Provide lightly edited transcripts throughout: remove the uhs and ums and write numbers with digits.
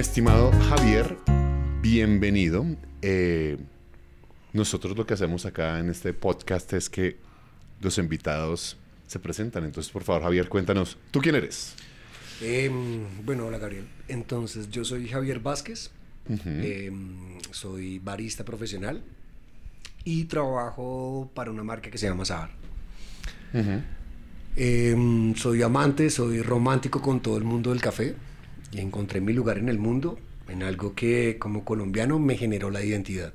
estimado Javier, bienvenido. Nosotros lo que hacemos acá en este podcast es que los invitados se presentan. Entonces, por favor, Javier, cuéntanos, ¿tú quién eres? Bueno, hola Gabriel. Entonces, yo soy Javier Vázquez. Soy barista profesional y trabajo para una marca que se llama Sabar. Soy amante, soy romántico con todo el mundo del café y encontré mi lugar en el mundo en algo que como colombiano me generó la identidad.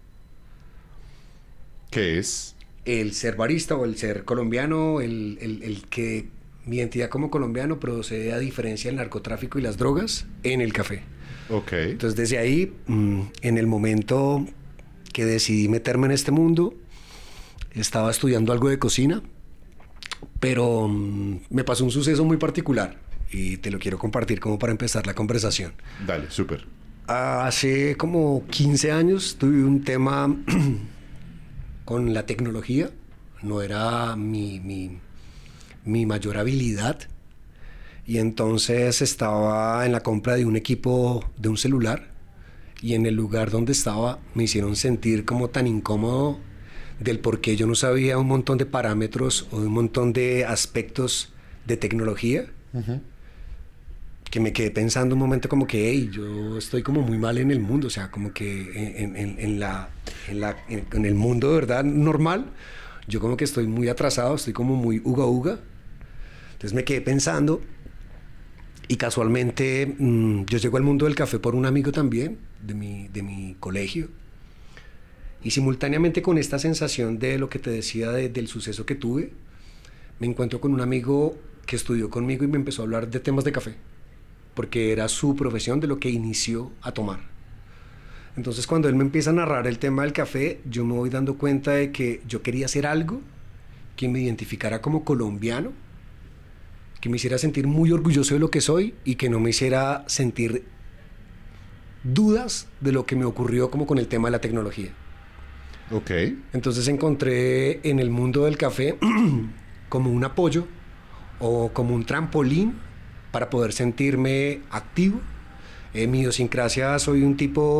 ¿Qué es? El ser barista o el ser colombiano, el que mi identidad como colombiano procede a diferencia del narcotráfico y las drogas en el café. Ok. Entonces desde ahí, en el momento que decidí meterme en este mundo, estaba estudiando algo de cocina, pero me pasó un suceso muy particular y te lo quiero compartir como para empezar la conversación. Dale, súper. Hace como 15 años tuve un tema con la tecnología. No era mi mayor habilidad. Y entonces estaba en la compra de un equipo de un celular y en el lugar donde estaba me hicieron sentir como tan incómodo del por qué yo no sabía un montón de parámetros o un montón de aspectos de tecnología, que me quedé pensando un momento como que, hey, yo estoy como muy mal en el mundo, o sea, como que en el mundo de verdad normal, yo como que estoy muy atrasado, estoy como muy uga. Entonces me quedé pensando y casualmente yo llego al mundo del café por un amigo también, de mi colegio. Y simultáneamente con esta sensación de lo que te decía del suceso que tuve, me encuentro con un amigo que estudió conmigo y me empezó a hablar de temas de café, porque era su profesión de lo que inició a tomar. Entonces cuando él me empieza a narrar el tema del café, yo me voy dando cuenta de que yo quería hacer algo que me identificara como colombiano, que me hiciera sentir muy orgulloso de lo que soy y que no me hiciera sentir dudas de lo que me ocurrió como con el tema de la tecnología. Ok. Entonces encontré en el mundo del café como un apoyo o como un trampolín para poder sentirme activo. Mi idiosincrasia, soy un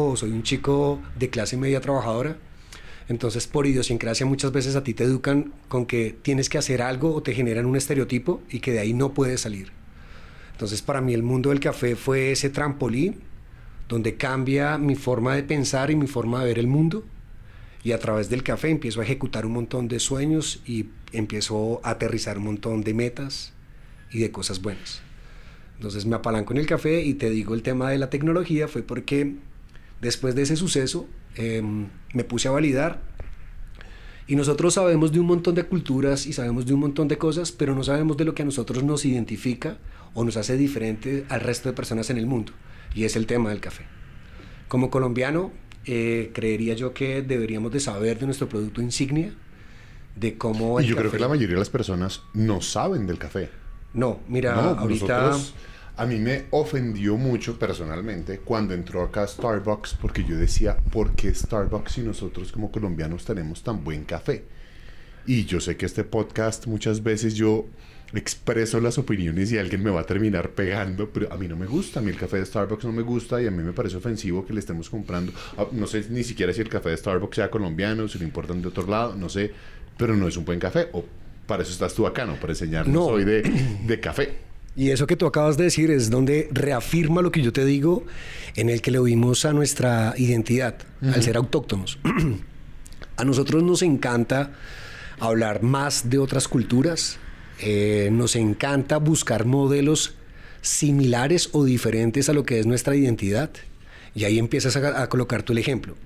chico de clase media trabajadora. Entonces, por idiosincrasia, muchas veces a ti te educan con que tienes que hacer algo o te generan un estereotipo y que de ahí no puedes salir. Entonces, para mí el mundo del café fue ese trampolín donde cambia mi forma de pensar y mi forma de ver el mundo. Y a través del café empiezo a ejecutar un montón de sueños y empiezo a aterrizar un montón de metas y de cosas buenas. Entonces me apalanco en el café y te digo, el tema de la tecnología fue porque después de ese suceso me puse a validar. Y nosotros sabemos de un montón de culturas y sabemos de un montón de cosas, pero no sabemos de lo que a nosotros nos identifica o nos hace diferente al resto de personas en el mundo. Y es el tema del café. Como colombiano, creería yo que deberíamos de saber de nuestro producto insignia, de cómo Y yo creo que la mayoría de las personas no saben del café. No, mira, No, ahorita... A mí me ofendió mucho personalmente cuando entró acá Starbucks, porque yo decía, ¿por qué Starbucks si nosotros como colombianos tenemos tan buen café? Y yo sé que este podcast muchas veces yo expreso las opiniones y alguien me va a terminar pegando, pero a mí no me gusta, a mí el café de Starbucks no me gusta y a mí me parece ofensivo que le estemos comprando. No sé ni siquiera si el café de Starbucks sea colombiano, si lo importan de otro lado, no sé, pero no es un buen café. O para eso estás tú acá, ¿no? Para enseñarnos hoy de café. Y eso que tú acabas de decir es donde reafirma lo que yo te digo, en el que le oímos a nuestra identidad, al ser autóctonos. A nosotros nos encanta hablar más de otras culturas, nos encanta buscar modelos similares o diferentes a lo que es nuestra identidad. Y ahí empiezas a colocar tú el ejemplo.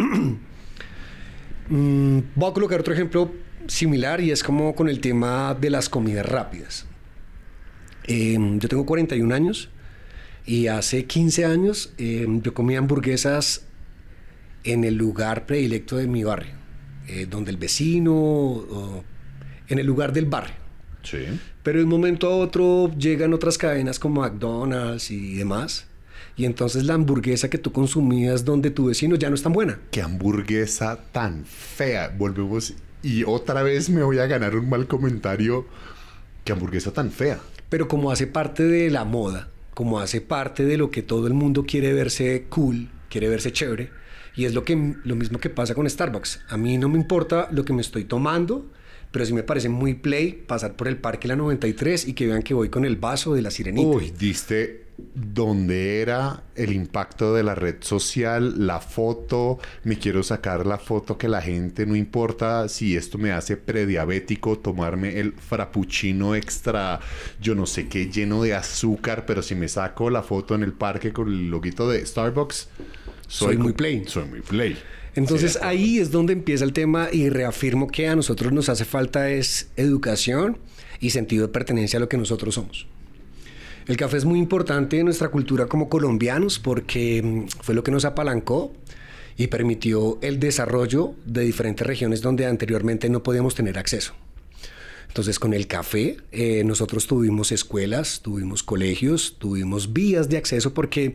Voy a colocar otro ejemplo similar y es como con el tema de las comidas rápidas. Yo tengo 41 años y hace 15 años yo comía hamburguesas en el lugar predilecto de mi barrio, donde el vecino, en el lugar del barrio. Sí. Pero de un momento a otro llegan otras cadenas como McDonald's y demás, y entonces la hamburguesa que tú consumías donde tu vecino ya no es tan buena. ¡Qué hamburguesa tan fea! Volvemos y otra vez me voy a ganar un mal comentario. ¡Qué hamburguesa tan fea! Pero como hace parte de la moda, como hace parte de lo que todo el mundo quiere verse cool, quiere verse chévere, y es lo mismo que pasa con Starbucks. A mí no me importa lo que me estoy tomando, pero sí me parece muy play pasar por el Parque La 93 y que vean que voy con el vaso de la Sirenita. Uy, diste donde era el impacto de la red social, la foto. Me quiero sacar la foto que la gente, no importa si esto me hace prediabético, tomarme el frappuccino extra, yo no sé qué, lleno de azúcar, pero si me saco la foto en el parque con el loguito de Starbucks, soy muy play. Soy muy play. Entonces ahí es donde empieza el tema y reafirmo que a nosotros nos hace falta es educación y sentido de pertenencia a lo que nosotros somos. El café es muy importante en nuestra cultura como colombianos porque fue lo que nos apalancó y permitió el desarrollo de diferentes regiones donde anteriormente no podíamos tener acceso. Entonces con el café nosotros tuvimos escuelas, tuvimos colegios, tuvimos vías de acceso porque...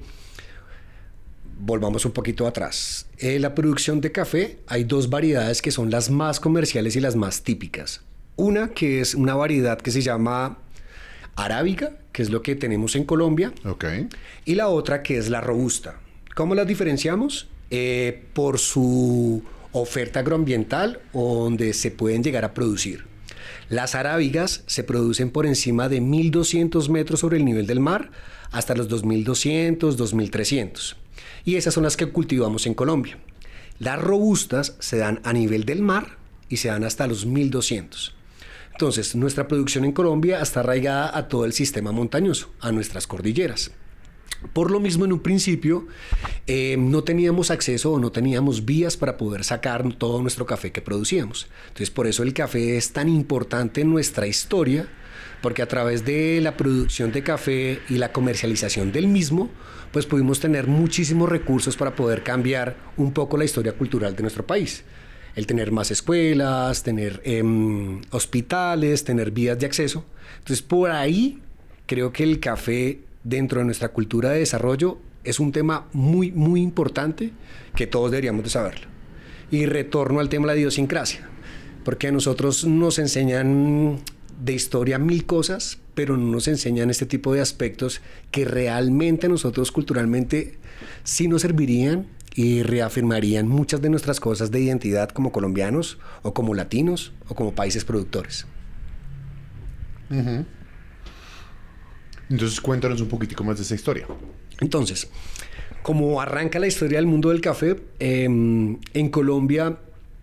Volvamos un poquito atrás. La producción de café, hay dos variedades que son las más comerciales y las más típicas. Una que es una variedad que se llama arábiga, que es lo que tenemos en Colombia. Okay. Y la otra que es la robusta. ¿Cómo las diferenciamos? Por su oferta agroambiental o donde se pueden llegar a producir. Las arábigas se producen por encima de 1.200 metros sobre el nivel del mar hasta los 2.200, 2.300. Y esas son las que cultivamos en Colombia. Las robustas se dan a nivel del mar y se dan hasta los 1.200. Entonces, nuestra producción en Colombia está arraigada a todo el sistema montañoso, a nuestras cordilleras. Por lo mismo, en un principio, no teníamos acceso o no teníamos vías para poder sacar todo nuestro café que producíamos. Entonces, por eso el café es tan importante en nuestra historia, porque a través de la producción de café y la comercialización del mismo, pues pudimos tener muchísimos recursos para poder cambiar un poco la historia cultural de nuestro país. El tener más escuelas, tener hospitales, tener vías de acceso. Entonces, por ahí creo que el café dentro de nuestra cultura de desarrollo es un tema muy, muy importante que todos deberíamos de saberlo. Y retorno al tema de la idiosincrasia, porque a nosotros nos enseñan de historia 1000 cosas, pero no nos enseñan este tipo de aspectos que realmente a nosotros culturalmente sí nos servirían y reafirmarían muchas de nuestras cosas de identidad como colombianos o como latinos o como países productores. Uh-huh. Entonces cuéntanos un poquitico más de esa historia. Entonces, como arranca la historia del mundo del café, en Colombia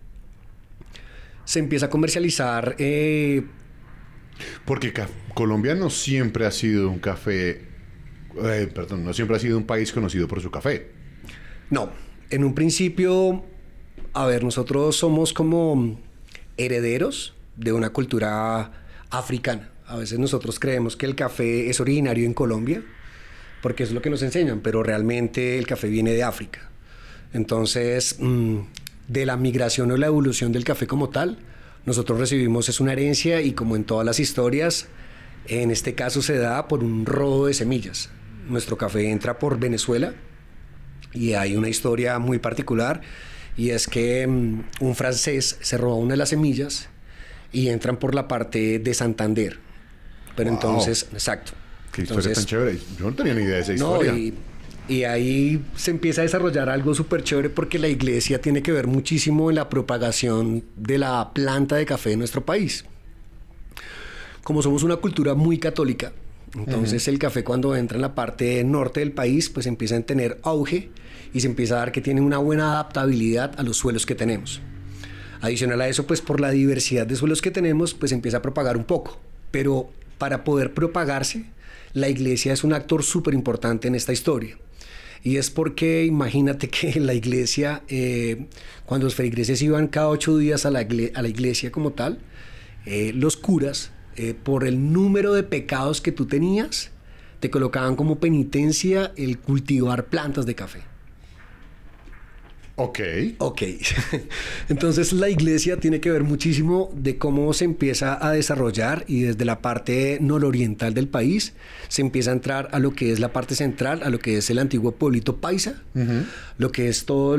se empieza a comercializar... Porque Colombia no siempre ha sido un café... no siempre ha sido un país conocido por su café. No, en un principio, a ver, nosotros somos como herederos de una cultura africana. A veces nosotros creemos que el café es originario en Colombia, porque es lo que nos enseñan, pero realmente el café viene de África. Entonces, de la migración o la evolución del café como tal, nosotros recibimos es una herencia y como en todas las historias, en este caso se da por un robo de semillas. Nuestro café entra por Venezuela y hay una historia muy particular y es que un francés se roba una de las semillas y entran por la parte de Santander. Pero wow. Entonces, exacto. Qué historia tan chévere. Yo no tenía ni idea de esa historia. Y ahí se empieza a desarrollar algo súper chévere porque la iglesia tiene que ver muchísimo en la propagación de la planta de café en nuestro país. Como somos una cultura muy católica, entonces el café cuando entra en la parte norte del país, pues empieza a tener auge y se empieza a dar que tiene una buena adaptabilidad a los suelos que tenemos. Adicional a eso, pues por la diversidad de suelos que tenemos, pues empieza a propagar un poco. Pero para poder propagarse, la iglesia es un actor súper importante en esta historia. Y es porque imagínate que la iglesia, cuando los feligreses iban cada 8 días a la iglesia como tal, los curas, por el número de pecados que tú tenías, te colocaban como penitencia el cultivar plantas de café. Ok. Entonces la iglesia tiene que ver muchísimo de cómo se empieza a desarrollar y desde la parte nororiental del país se empieza a entrar a lo que es la parte central, a lo que es el antiguo pueblito paisa, lo que es todo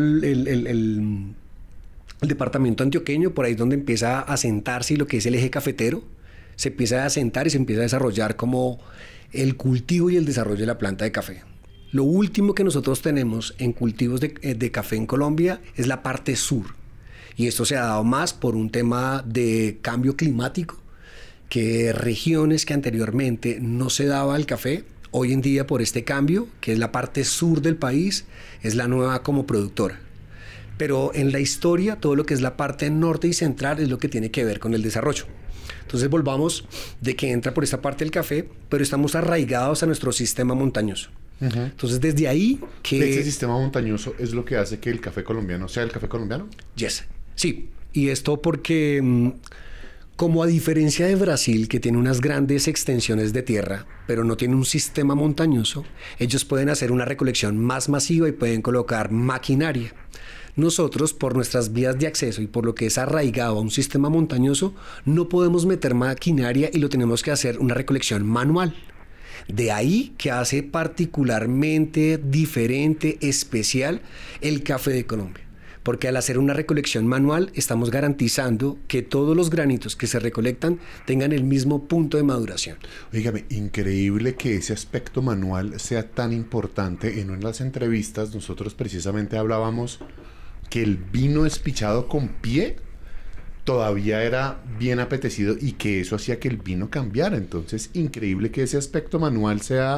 el departamento antioqueño, por ahí donde empieza a sentarse y lo que es el eje cafetero. se empieza a asentar y se empieza a desarrollar como el cultivo y el desarrollo de la planta de café. Lo último que nosotros tenemos en cultivos de café en Colombia es la parte sur. Y esto se ha dado más por un tema de cambio climático, que regiones que anteriormente no se daba el café, hoy en día por este cambio, que es la parte sur del país, es la nueva como productora. Pero en la historia, todo lo que es la parte norte y central es lo que tiene que ver con el desarrollo. Entonces volvamos de que entra por esta parte del café, pero estamos arraigados a nuestro sistema montañoso. Entonces desde ahí que... ¿Ese sistema montañoso es lo que hace que el café colombiano sea el café colombiano? Yes, sí. Y esto porque... como a diferencia de Brasil, que tiene unas grandes extensiones de tierra, pero no tiene un sistema montañoso, ellos pueden hacer una recolección más masiva y pueden colocar maquinaria. Nosotros, por nuestras vías de acceso y por lo que es arraigado a un sistema montañoso, no podemos meter maquinaria y lo tenemos que hacer una recolección manual. De ahí que hace particularmente diferente, especial, el café de Colombia. Porque al hacer una recolección manual estamos garantizando que todos los granitos que se recolectan tengan el mismo punto de maduración. Óigame, increíble que ese aspecto manual sea tan importante. En una de las entrevistas nosotros precisamente hablábamos que el vino espichado con pie todavía era bien apetecido y que eso hacía que el vino cambiara. Entonces, increíble que ese aspecto manual sea,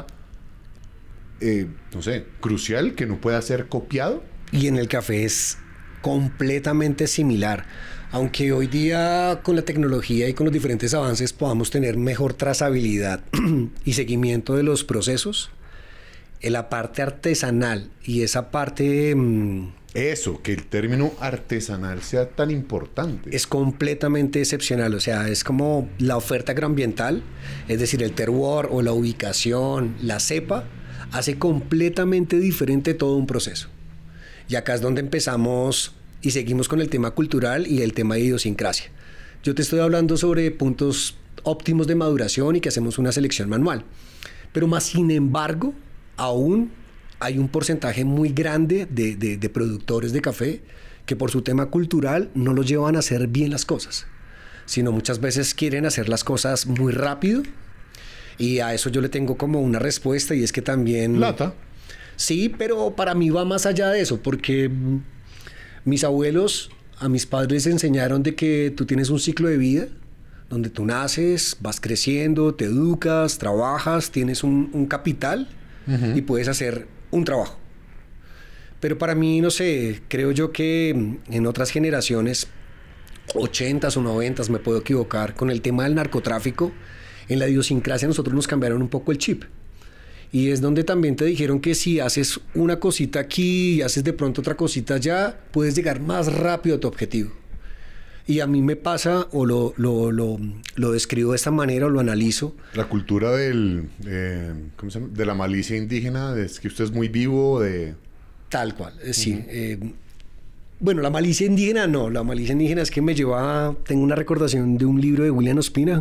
no sé, crucial, que no pueda ser copiado. Y en el café es completamente similar. Aunque hoy día con la tecnología y con los diferentes avances podamos tener mejor trazabilidad y seguimiento de los procesos, en la parte artesanal y esa parte... Eso, que el término artesanal sea tan importante. Es completamente excepcional, o sea, es como la oferta agroambiental, es decir, el terroir o la ubicación, la cepa, hace completamente diferente todo un proceso. Y acá es donde empezamos y seguimos con el tema cultural y el tema de idiosincrasia. Yo te estoy hablando sobre puntos óptimos de maduración y que hacemos una selección manual. Pero más sin embargo, aún hay un porcentaje muy grande de productores de café que por su tema cultural no los llevan a hacer bien las cosas, sino muchas veces quieren hacer las cosas muy rápido. Y a eso yo le tengo como una respuesta y es que también... Plata. Sí, pero para mí va más allá de eso, porque mis abuelos a mis padres les enseñaron de que tú tienes un ciclo de vida donde tú naces, vas creciendo, te educas, trabajas, tienes un capital y puedes hacer un trabajo. Pero para mí, no sé, creo yo que en otras generaciones, 80s o 90s, me puedo equivocar, con el tema del narcotráfico, en la idiosincrasia nosotros nos cambiaron un poco el chip. Y es donde también te dijeron que si haces una cosita aquí y haces de pronto otra cosita allá, puedes llegar más rápido a tu objetivo. Y a mí me pasa, o lo describo de esta manera, o lo analizo. La cultura del, ¿cómo se llama? De la malicia indígena, es que usted es muy vivo, de... Tal cual, sí. Bueno, la malicia indígena no. La malicia indígena es que me lleva... Tengo una recordación de un libro de William Ospina.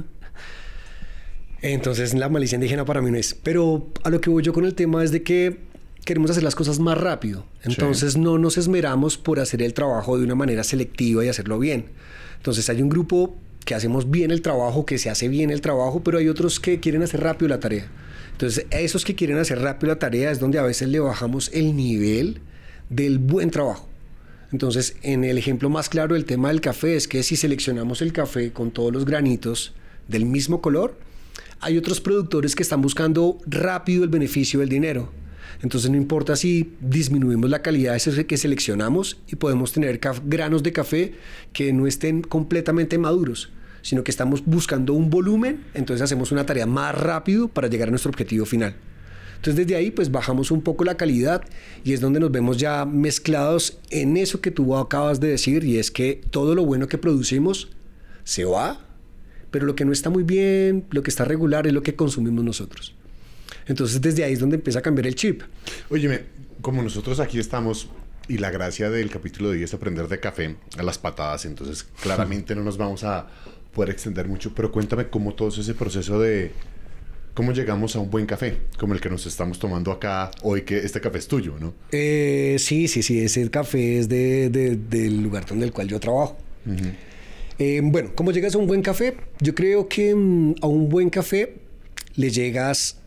Entonces la malicia indígena para mí no es. Pero a lo que voy yo con el tema es de que queremos hacer las cosas más rápido. Entonces sí, no nos esmeramos por hacer el trabajo de una manera selectiva y hacerlo bien. Entonces hay un grupo que hacemos bien el trabajo, que se hace bien el trabajo, pero hay otros que quieren hacer rápido la tarea. Entonces a esos que quieren hacer rápido la tarea es donde a veces le bajamos el nivel del buen trabajo. Entonces en el ejemplo más claro del tema del café es que si seleccionamos el café con todos los granitos del mismo color, hay otros productores que están buscando rápido el beneficio del dinero. Entonces no importa si disminuimos la calidad de ese que seleccionamos y podemos tener granos de café que no estén completamente maduros, sino que estamos buscando un volumen, entonces hacemos una tarea más rápido para llegar a nuestro objetivo final. Entonces desde ahí pues bajamos un poco la calidad y es donde nos vemos ya mezclados en eso que tú acabas de decir, y es que todo lo bueno que producimos se va, pero lo que no está muy bien, lo que está regular es lo que consumimos nosotros. Entonces desde ahí es donde empieza a cambiar el chip. Óyeme, como nosotros aquí estamos y la gracia del capítulo de hoy es aprender de café a las patadas, entonces claramente no nos vamos a poder extender mucho, pero cuéntame cómo todo ese proceso de cómo llegamos a un buen café, como el que nos estamos tomando acá hoy, que este café es tuyo, ¿no? Sí, ese café es del lugar donde el cual yo trabajo. Bueno, ¿cómo llegas a un buen café? Yo creo que a un buen café le llegas...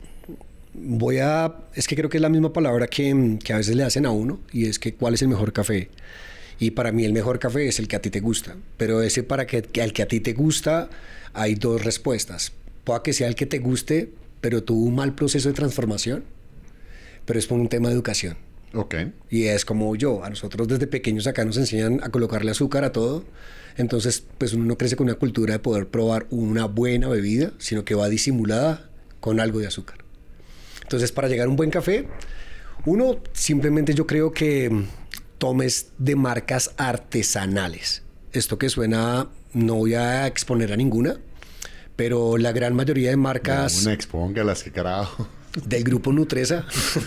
Es que creo que es la misma palabra que a veces le hacen a uno, y es que ¿cuál es el mejor café? Y para mí el mejor café es el que a ti te gusta. Pero ese al que a ti te gusta hay dos respuestas. Puede que sea el que te guste, pero tuvo un mal proceso de transformación, pero es por un tema de educación. Ok. Y es como a nosotros desde pequeños acá nos enseñan a colocarle azúcar a todo. Entonces, pues uno no crece con una cultura de poder probar una buena bebida, sino que va disimulada con algo de azúcar. Entonces, para llegar a un buen café, uno simplemente yo creo que tomes de marcas artesanales. Esto que suena, no voy a exponer a ninguna, pero la gran mayoría de marcas... Una expóngalas, qué carajo. Del grupo Nutresa.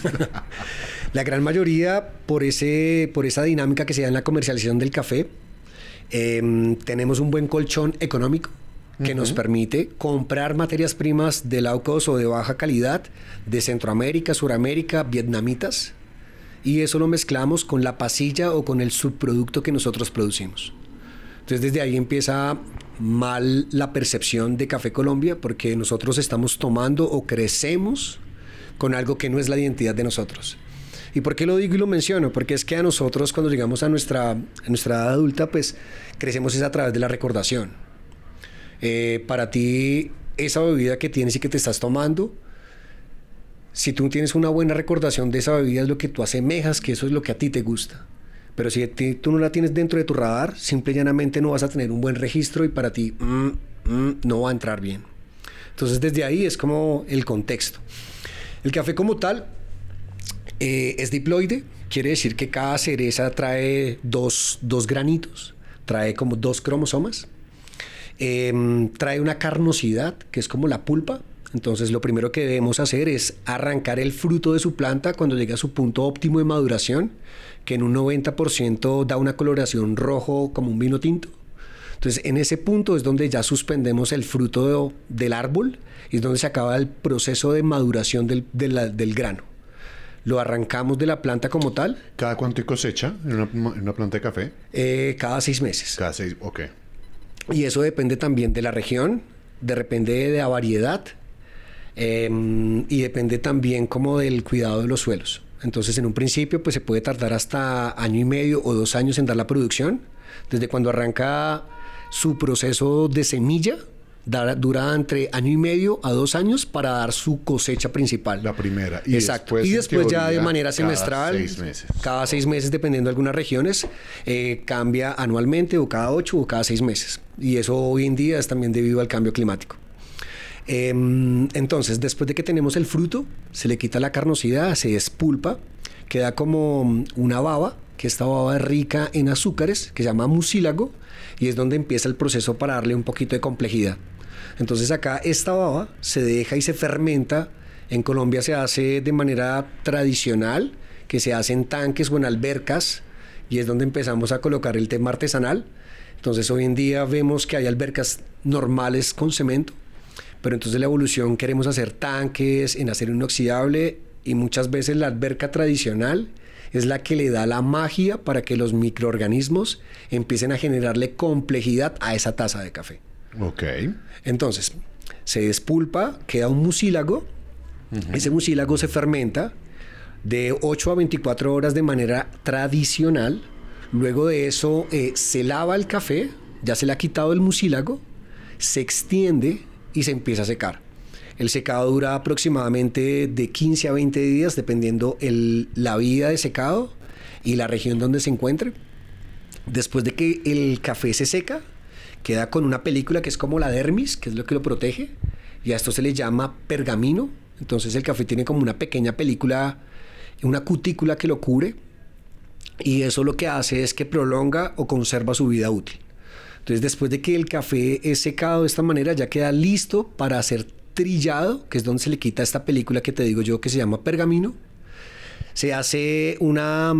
La gran mayoría, por esa dinámica que se da en la comercialización del café, tenemos un buen colchón económico que nos permite comprar materias primas de low cost o de baja calidad de Centroamérica, Suramérica, vietnamitas, y eso lo mezclamos con la pasilla o con el subproducto que nosotros producimos. Entonces desde ahí empieza mal la percepción de Café Colombia, porque nosotros estamos tomando o crecemos con algo que no es la identidad de nosotros. ¿Y por qué lo digo y lo menciono? Porque es que a nosotros cuando llegamos a nuestra edad adulta, pues crecemos es a través de la recordación. Para ti, esa bebida que tienes y que te estás tomando, si tú tienes una buena recordación de esa bebida, es lo que tú asemejas, que eso es lo que a ti te gusta. Pero si tú no la tienes dentro de tu radar, simple y llanamente no vas a tener un buen registro y para ti no va a entrar bien. Entonces, desde ahí es como el contexto. El café como tal es diploide, quiere decir que cada cereza trae dos granitos, trae como 2 cromosomas. Trae una carnosidad, que es como la pulpa. Entonces lo primero que debemos hacer es arrancar el fruto de su planta cuando llegue a su punto óptimo de maduración, que en un 90% da una coloración rojo como un vino tinto. Entonces en ese punto es donde ya suspendemos el fruto del árbol y es donde se acaba el proceso de maduración del grano. Lo arrancamos de la planta como tal. ¿Cada cuánto cosecha en una planta de café? Cada 6 meses. Cada 6, ok. Y eso depende también de la región, depende de la variedad y depende también como del cuidado de los suelos. Entonces en un principio pues se puede tardar hasta 1 año y medio o 2 años en dar la producción. Desde cuando arranca su proceso de semilla, dura entre 1 año y medio a 2 años para dar su cosecha principal. La primera. Exacto. Y después ya de manera semestral, cada 6 meses. Cada 6 meses, dependiendo de algunas regiones, cambia anualmente o cada 8 o cada 6 meses. Y eso hoy en día es también debido al cambio climático. Entonces, después de que tenemos el fruto, se le quita la carnosidad, se despulpa, queda como una baba, que esta baba es rica en azúcares, que se llama mucílago, y es donde empieza el proceso para darle un poquito de complejidad. Entonces acá esta baba se deja y se fermenta. En Colombia se hace de manera tradicional, que se hace en tanques o en albercas, y es donde empezamos a colocar el tema artesanal. Entonces hoy en día vemos que hay albercas normales con cemento, pero entonces la evolución queremos hacer tanques en acero inoxidable, y muchas veces la alberca tradicional es la que le da la magia para que los microorganismos empiecen a generarle complejidad a esa taza de café. Ok. Entonces, se despulpa, queda un mucílago. Ese mucílago se fermenta de 8 a 24 horas de manera tradicional. Luego de eso, se lava el café, ya se le ha quitado el mucílago, se extiende y se empieza a secar. El secado dura aproximadamente de 15 a 20 días, dependiendo la vida de secado y la región donde se encuentre. Después de que el café se seca, queda con una película que es como la dermis, que es lo que lo protege, y a esto se le llama pergamino. Entonces el café tiene como una pequeña película, una cutícula que lo cubre, y eso lo que hace es que prolonga o conserva su vida útil. Entonces después de que el café es secado de esta manera, ya queda listo para ser trillado, que es donde se le quita esta película que te digo yo que se llama pergamino. Se hace una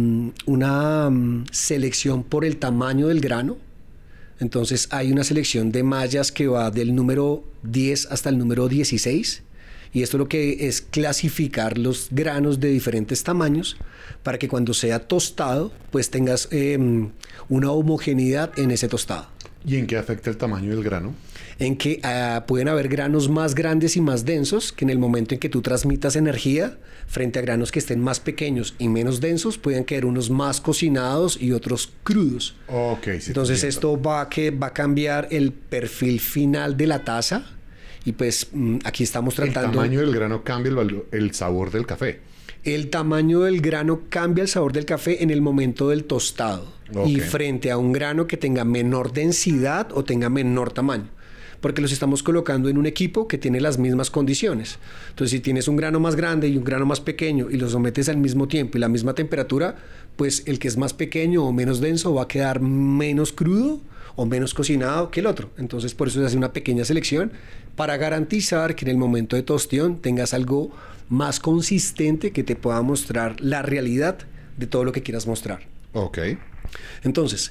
selección por el tamaño del grano. Entonces hay una selección de mallas que va del número 10 hasta el número 16, y esto lo que es clasificar los granos de diferentes tamaños para que cuando sea tostado pues tengas una homogeneidad en ese tostado. ¿Y en qué afecta el tamaño del grano? En que pueden haber granos más grandes y más densos, que en el momento en que tú transmitas energía, frente a granos que estén más pequeños y menos densos, pueden quedar unos más cocinados y otros crudos. Ok, sí. Entonces esto va a cambiar el perfil final de la taza. Y pues aquí estamos tratando... El tamaño del grano cambia el sabor del café. El tamaño del grano cambia el sabor del café en el momento del tostado. Okay. Y frente a un grano que tenga menor densidad o tenga menor tamaño. Porque los estamos colocando en un equipo que tiene las mismas condiciones. Entonces, si tienes un grano más grande y un grano más pequeño y los sometes al mismo tiempo y la misma temperatura, pues el que es más pequeño o menos denso va a quedar menos crudo o menos cocinado que el otro. Entonces, por eso se hace una pequeña selección para garantizar que en el momento de tostión tengas algo más consistente que te pueda mostrar la realidad de todo lo que quieras mostrar. Ok. Entonces,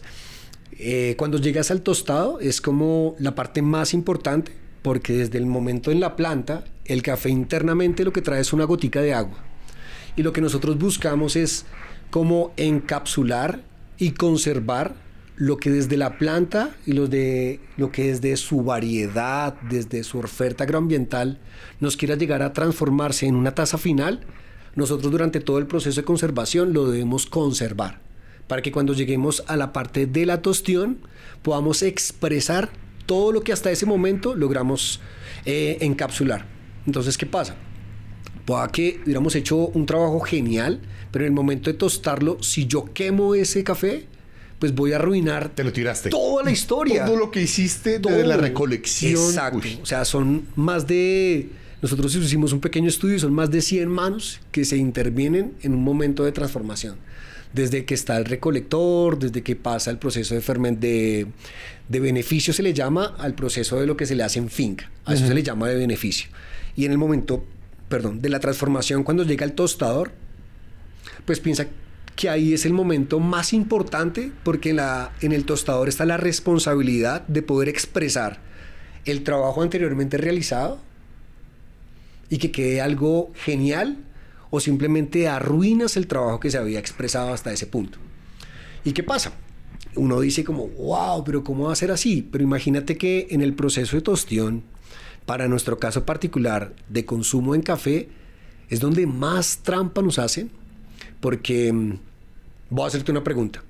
cuando llegas al tostado es como la parte más importante, porque desde el momento en la planta, el café internamente lo que trae es una gotica de agua. Y lo que nosotros buscamos es como encapsular y conservar lo que desde la planta y lo que desde su variedad, desde su oferta agroambiental, nos quiera llegar a transformarse en una taza final. Nosotros durante todo el proceso de conservación lo debemos conservar, para que cuando lleguemos a la parte de la tostión podamos expresar todo lo que hasta ese momento logramos encapsular. Entonces, ¿qué pasa? Pueda que hubiéramos hecho un trabajo genial, pero en el momento de tostarlo, si yo quemo ese café, pues voy a arruinar... Te lo tiraste. Toda la historia. Todo lo que hiciste desde la recolección. Exacto. Uy. O sea, son más de... Nosotros hicimos un pequeño estudio y son más de 100 manos que se intervienen en un momento de transformación. Desde que está el recolector, desde que pasa el proceso de beneficio, se le llama al proceso de lo que se le hace en finca. A eso se le llama de beneficio. Y en el momento, de la transformación, cuando llega el tostador, pues piensa que ahí es el momento más importante, porque en el tostador está la responsabilidad de poder expresar el trabajo anteriormente realizado y que quede algo genial, o simplemente arruinas el trabajo que se había expresado hasta ese punto. ¿Y qué pasa? Uno dice como, wow, pero ¿cómo va a ser así? Pero imagínate que en el proceso de tostión, para nuestro caso particular de consumo en café, es donde más trampa nos hacen, porque voy a hacerte una pregunta.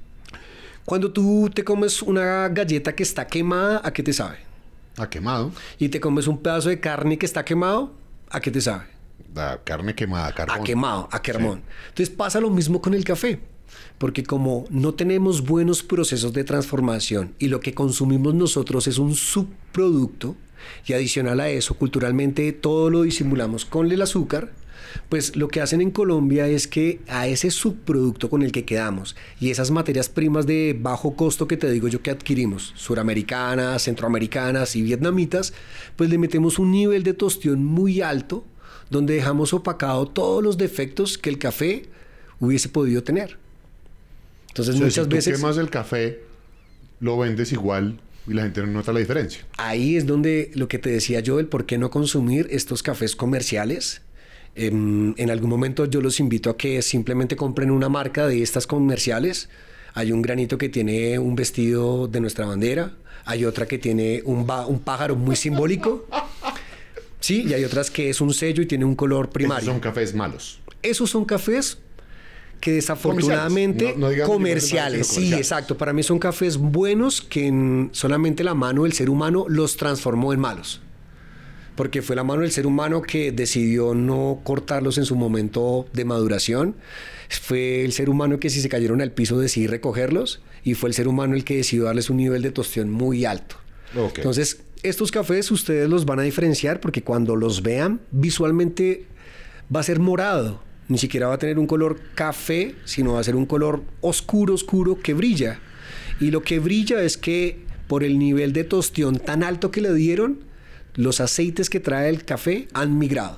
Cuando tú te comes una galleta que está quemada, ¿a qué te sabe? A quemado. Y te comes un pedazo de carne que está quemado, ¿a qué te sabe? La carne quemada, carbón. A quemado, a carbón. Sí. Entonces pasa lo mismo con el café, porque como no tenemos buenos procesos de transformación y lo que consumimos nosotros es un subproducto, y adicional a eso, culturalmente todo lo disimulamos con el azúcar, pues lo que hacen en Colombia es que a ese subproducto con el que quedamos y esas materias primas de bajo costo que te digo yo que adquirimos, suramericanas, centroamericanas y vietnamitas, pues le metemos un nivel de tostión muy alto, donde dejamos opacado todos los defectos que el café hubiese podido tener. Entonces, muchas veces... Si tú quemas el café, lo vendes igual y la gente no nota la diferencia. Ahí es donde lo que te decía yo, el por qué no consumir estos cafés comerciales. En algún momento yo los invito a que simplemente compren una marca de estas comerciales. Hay un granito que tiene un vestido de nuestra bandera. Hay otra que tiene un pájaro muy simbólico. Sí, y hay otras que es un sello y tiene un color primario. Esos son cafés malos. Esos son cafés que desafortunadamente comerciales. Sí, exacto. Para mí son cafés buenos que solamente la mano del ser humano los transformó en malos. Porque fue la mano del ser humano que decidió no cortarlos en su momento de maduración. Fue el ser humano que si se cayeron al piso decidió recogerlos. Y fue el ser humano el que decidió darles un nivel de tostión muy alto. Okay. Entonces, estos cafés ustedes los van a diferenciar porque cuando los vean visualmente va a ser morado. Ni siquiera va a tener un color café, sino va a ser un color oscuro, oscuro que brilla. Y lo que brilla es que por el nivel de tostión tan alto que le dieron, los aceites que trae el café han migrado.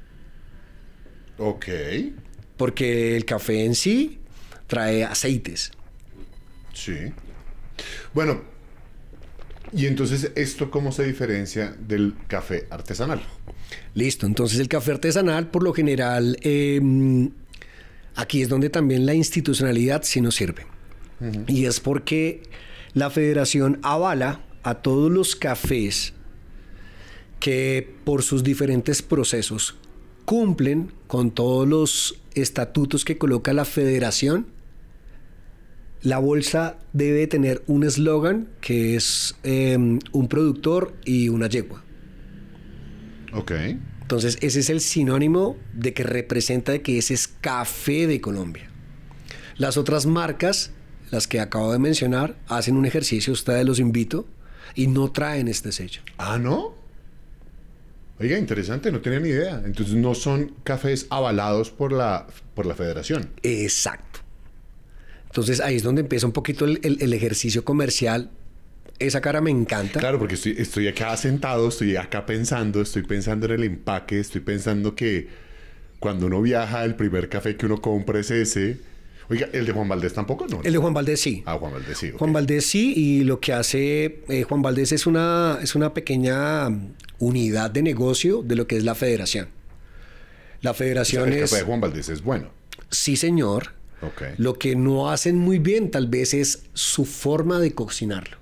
Ok. Porque el café en sí trae aceites. Sí. Bueno, y entonces, ¿esto cómo se diferencia del café artesanal? Listo, entonces el café artesanal, por lo general, aquí es donde también la institucionalidad sí nos sirve. Y es porque La federación avala a todos los cafés que por sus diferentes procesos cumplen con todos los estatutos que coloca la federación. La bolsa debe tener un eslogan que es un productor y una yegua. Ok. Entonces ese es el sinónimo de que representa de que ese es café de Colombia. Las otras marcas, las que acabo de mencionar, hacen un ejercicio, ustedes los invito, y no traen este sello. Ah, ¿no? Oiga, interesante, no tenía ni idea. Entonces no son cafés avalados por la federación. Exacto. Entonces ahí es donde empieza un poquito el ejercicio comercial. Esa cara me encanta. Claro, porque estoy acá sentado, estoy acá pensando, estoy pensando en el empaque, estoy pensando que cuando uno viaja, el primer café que uno compra es ese. Oiga, ¿el de Juan Valdez tampoco, no? El de Juan Valdez sí. Ah, Juan Valdez sí. Okay. Juan Valdez sí, y lo que hace Juan Valdez es una pequeña unidad de negocio de lo que es la federación. La federación el café de Juan Valdez es bueno. Sí, señor. Okay. Lo que no hacen muy bien tal vez es su forma de cocinarlo,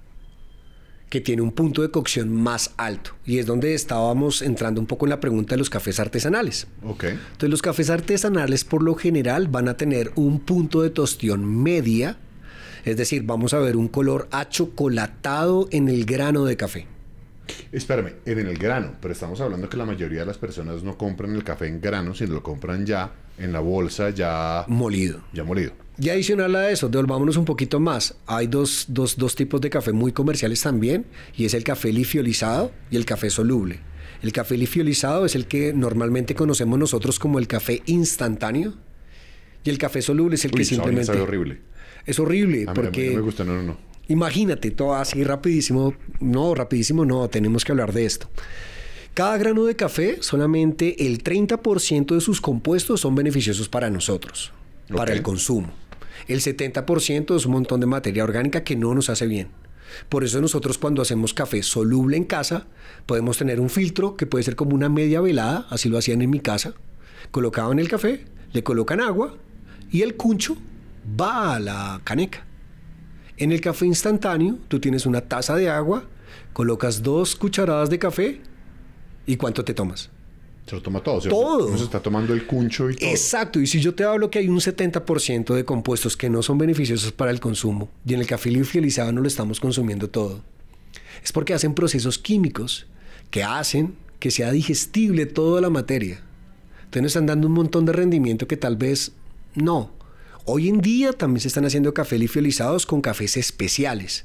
que tiene un punto de cocción más alto. Y es donde estábamos entrando un poco en la pregunta de los cafés artesanales. Okay. Entonces los cafés artesanales por lo general van a tener un punto de tostión media, es decir, vamos a ver un color achocolatado en el grano de café. Espérame, en el grano, pero estamos hablando que la mayoría de las personas no compran el café en grano, sino lo compran ya en la bolsa, ya molido. Ya molido. Y adicional a eso, devolvámonos un poquito más. Hay dos tipos de café muy comerciales también, y es el café lifiolizado y el café soluble. El café lifiolizado es el que normalmente conocemos nosotros como el café instantáneo, y el café soluble es el que simplemente... Sabe horrible. Es horrible, a porque... mí no me gusta, no. Imagínate, todo así rapidísimo. No, tenemos que hablar de esto. Cada grano de café, solamente el 30% de sus compuestos son beneficiosos para nosotros, para el consumo. El 70% es un montón de materia orgánica que no nos hace bien. Por eso nosotros cuando hacemos café soluble en casa, podemos tener un filtro que puede ser como una media velada, así lo hacían en mi casa. Colocaban el café, le colocan agua y el cuncho va a la caneca. En el café instantáneo, tú tienes una taza de agua, colocas 2 cucharadas de café y ¿cuánto te tomas? Se lo toma todo, ¿cierto? Todo. Uno se está tomando el cuncho y todo. Exacto. Y si yo te hablo que hay un 70% de compuestos que no son beneficiosos para el consumo y en el café liofilizado no lo estamos consumiendo todo, es porque hacen procesos químicos que hacen que sea digestible toda la materia. Entonces nos están dando un montón de rendimiento que tal vez no. Hoy en día también se están haciendo café lifiolizados con cafés especiales,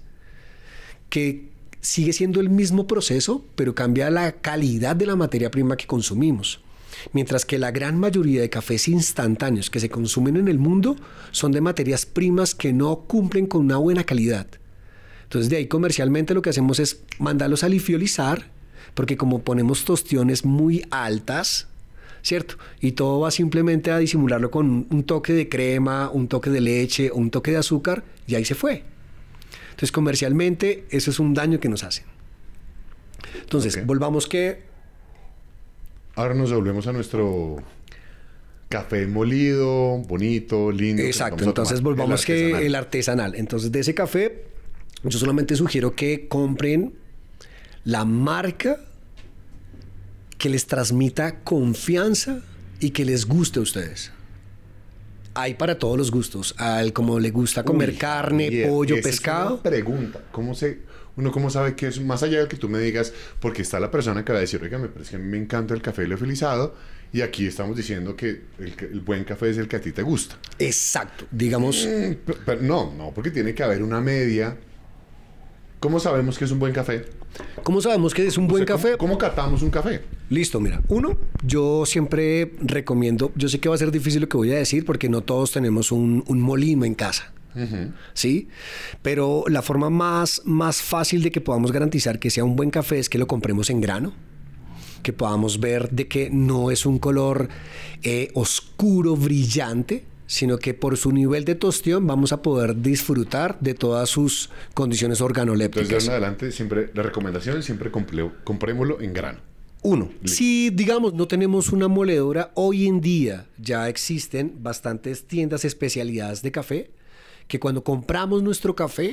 que sigue siendo el mismo proceso, pero cambia la calidad de la materia prima que consumimos. Mientras que la gran mayoría de cafés instantáneos que se consumen en el mundo son de materias primas que no cumplen con una buena calidad. Entonces de ahí comercialmente lo que hacemos es mandarlos a lifiolizar, porque como ponemos tostiones muy altas, ¿cierto? Y todo va simplemente a disimularlo con un toque de crema, un toque de leche, un toque de azúcar, y ahí se fue. Entonces, comercialmente, eso es un daño que nos hacen. Entonces, volvamos que... Ahora nos volvemos a nuestro café molido, bonito, lindo. Exacto, entonces volvamos que el artesanal. Entonces, de ese café, yo solamente sugiero que compren la marca que les transmita confianza y que les guste a ustedes. Hay para todos los gustos. Al como le gusta comer carne, pollo, pescado. Es una pregunta. ¿Cómo sabe que es más allá de que tú me digas? Porque está la persona que va a decir, oiga, pero es que a mí me encanta el café liofilizado y aquí estamos diciendo que el buen café es el que a ti te gusta. Exacto. Digamos... Pero no, porque tiene que haber una media. ¿Cómo sabemos que es un buen café? ¿Cómo sabemos que es un buen café? ¿Cómo catamos un café? Listo, mira. Uno, yo siempre recomiendo, yo sé que va a ser difícil lo que voy a decir porque no todos tenemos un molino en casa. Uh-huh. ¿Sí? Pero la forma más fácil de que podamos garantizar que sea un buen café es que lo compremos en grano, que podamos ver de que no es un color oscuro, brillante, sino que por su nivel de tostión vamos a poder disfrutar de todas sus condiciones organolépticas. Entonces, de ahora en adelante, siempre la recomendación es siempre comprémoslo en grano. Uno, si digamos no tenemos una moledora, hoy en día ya existen bastantes tiendas especializadas de café que cuando compramos nuestro café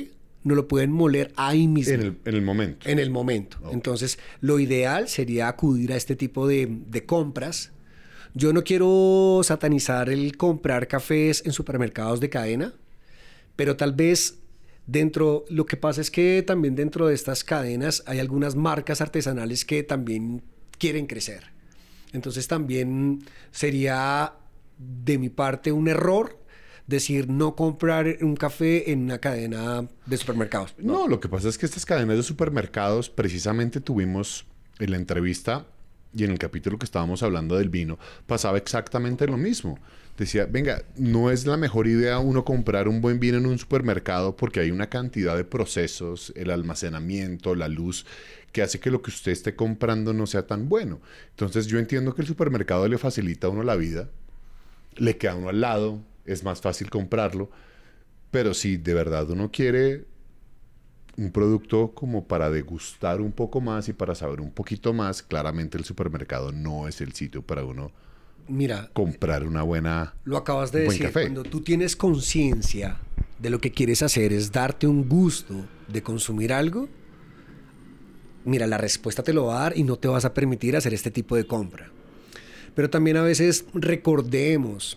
no lo pueden moler ahí mismo. En el momento. En el momento. Okay. Entonces, lo ideal sería acudir a este tipo de compras. Yo no quiero satanizar el comprar cafés en supermercados de cadena, pero tal vez lo que pasa es que también dentro de estas cadenas hay algunas marcas artesanales que también quieren crecer. Entonces también sería de mi parte un error decir no comprar un café en una cadena de supermercados. No, lo que pasa es que estas cadenas de supermercados, precisamente tuvimos en la entrevista y en el capítulo que estábamos hablando del vino, pasaba exactamente lo mismo. Decía, venga, no es la mejor idea uno comprar un buen vino en un supermercado porque hay una cantidad de procesos, el almacenamiento, la luz, que hace que lo que usted esté comprando no sea tan bueno. Entonces yo entiendo que el supermercado le facilita a uno la vida, le queda a uno al lado, es más fácil comprarlo, pero si de verdad uno quiere un producto como para degustar un poco más y para saber un poquito más, claramente el supermercado no es el sitio para uno comprar una buena lo acabas de decir, café. Cuando tú tienes conciencia de lo que quieres hacer es darte un gusto de consumir algo, mira, la respuesta te lo va a dar y no te vas a permitir hacer este tipo de compra. Pero también a veces recordemos,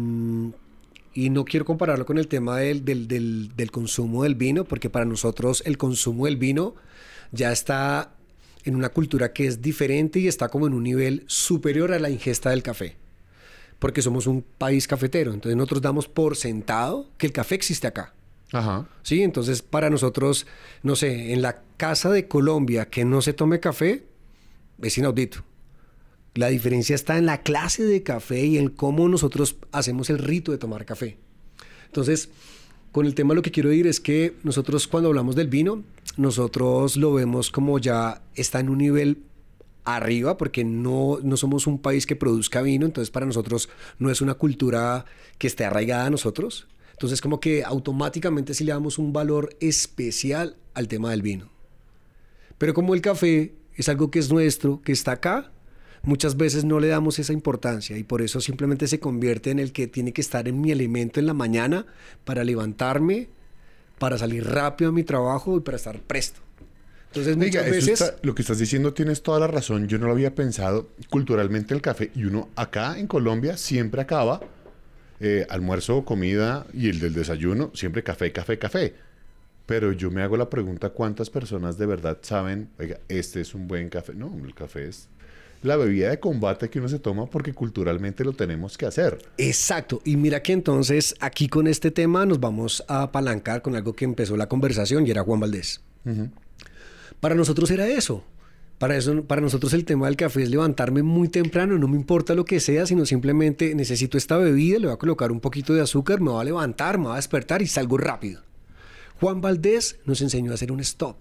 y no quiero compararlo con el tema del consumo del vino, porque para nosotros el consumo del vino ya está en una cultura que es diferente y está como en un nivel superior a la ingesta del café, porque somos un país cafetero. Entonces nosotros damos por sentado que el café existe acá. Ajá. Sí, entonces para nosotros, no sé, en la casa de Colombia que no se tome café es inaudito. La diferencia está en la clase de café y en cómo nosotros hacemos el rito de tomar café. Entonces, con el tema lo que quiero decir es que nosotros cuando hablamos del vino, nosotros lo vemos como ya está en un nivel arriba, porque no somos un país que produzca vino, entonces para nosotros no es una cultura que esté arraigada a nosotros. Entonces como que automáticamente sí le damos un valor especial al tema del vino. Pero como el café es algo que es nuestro, que está acá, muchas veces no le damos esa importancia y por eso simplemente se convierte en el que tiene que estar en mi elemento en la mañana para levantarme, para salir rápido a mi trabajo y para estar presto. Entonces muchas veces... lo que estás diciendo tienes toda la razón. Yo no lo había pensado. Culturalmente el café, y uno acá en Colombia siempre acaba almuerzo, comida y el del desayuno, siempre café, café, café. Pero yo me hago la pregunta, ¿cuántas personas de verdad saben, oiga, este es un buen café? No, el café es la bebida de combate que uno se toma porque culturalmente lo tenemos que hacer. Exacto. Y mira que entonces aquí con este tema nos vamos a apalancar con algo que empezó la conversación y era Juan Valdez. Uh-huh. Para nosotros era eso. Para nosotros el tema del café es levantarme muy temprano, no me importa lo que sea, sino simplemente necesito esta bebida, le voy a colocar un poquito de azúcar, me voy a levantar, me voy a despertar y salgo rápido. Juan Valdez nos enseñó a hacer un stop.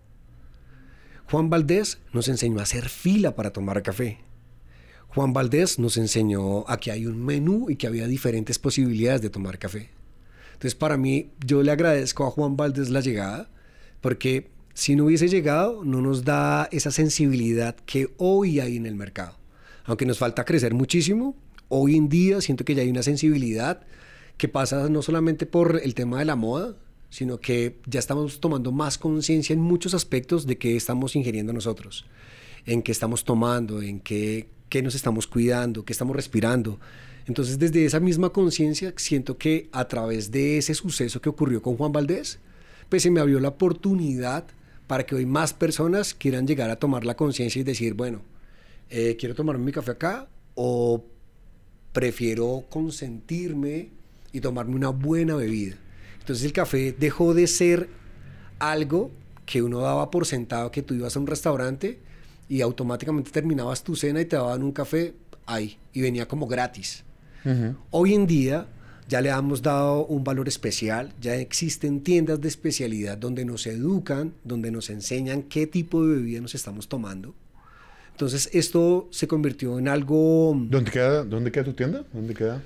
Juan Valdez nos enseñó a hacer fila para tomar café. Juan Valdez nos enseñó a que hay un menú y que había diferentes posibilidades de tomar café. Entonces, para mí, yo le agradezco a Juan Valdez la llegada, porque si no hubiese llegado, no nos da esa sensibilidad que hoy hay en el mercado. Aunque nos falta crecer muchísimo, hoy en día siento que ya hay una sensibilidad que pasa no solamente por el tema de la moda, sino que ya estamos tomando más conciencia en muchos aspectos de qué estamos ingiriendo nosotros, en qué estamos tomando, en qué nos estamos cuidando, qué estamos respirando. Entonces, desde esa misma conciencia, siento que a través de ese suceso que ocurrió con Juan Valdez, pues se me abrió la oportunidad para que hoy más personas quieran llegar a tomar la conciencia y decir, bueno, quiero tomarme mi café acá o prefiero consentirme y tomarme una buena bebida. Entonces el café dejó de ser algo que uno daba por sentado, que tú ibas a un restaurante y automáticamente terminabas tu cena y te daban un café ahí y venía como gratis. Uh-huh. Hoy en día ya le hemos dado un valor especial, ya existen tiendas de especialidad donde nos educan, donde nos enseñan qué tipo de bebida nos estamos tomando. Entonces esto se convirtió en algo... ¿Dónde queda tu tienda? ¿Dónde queda?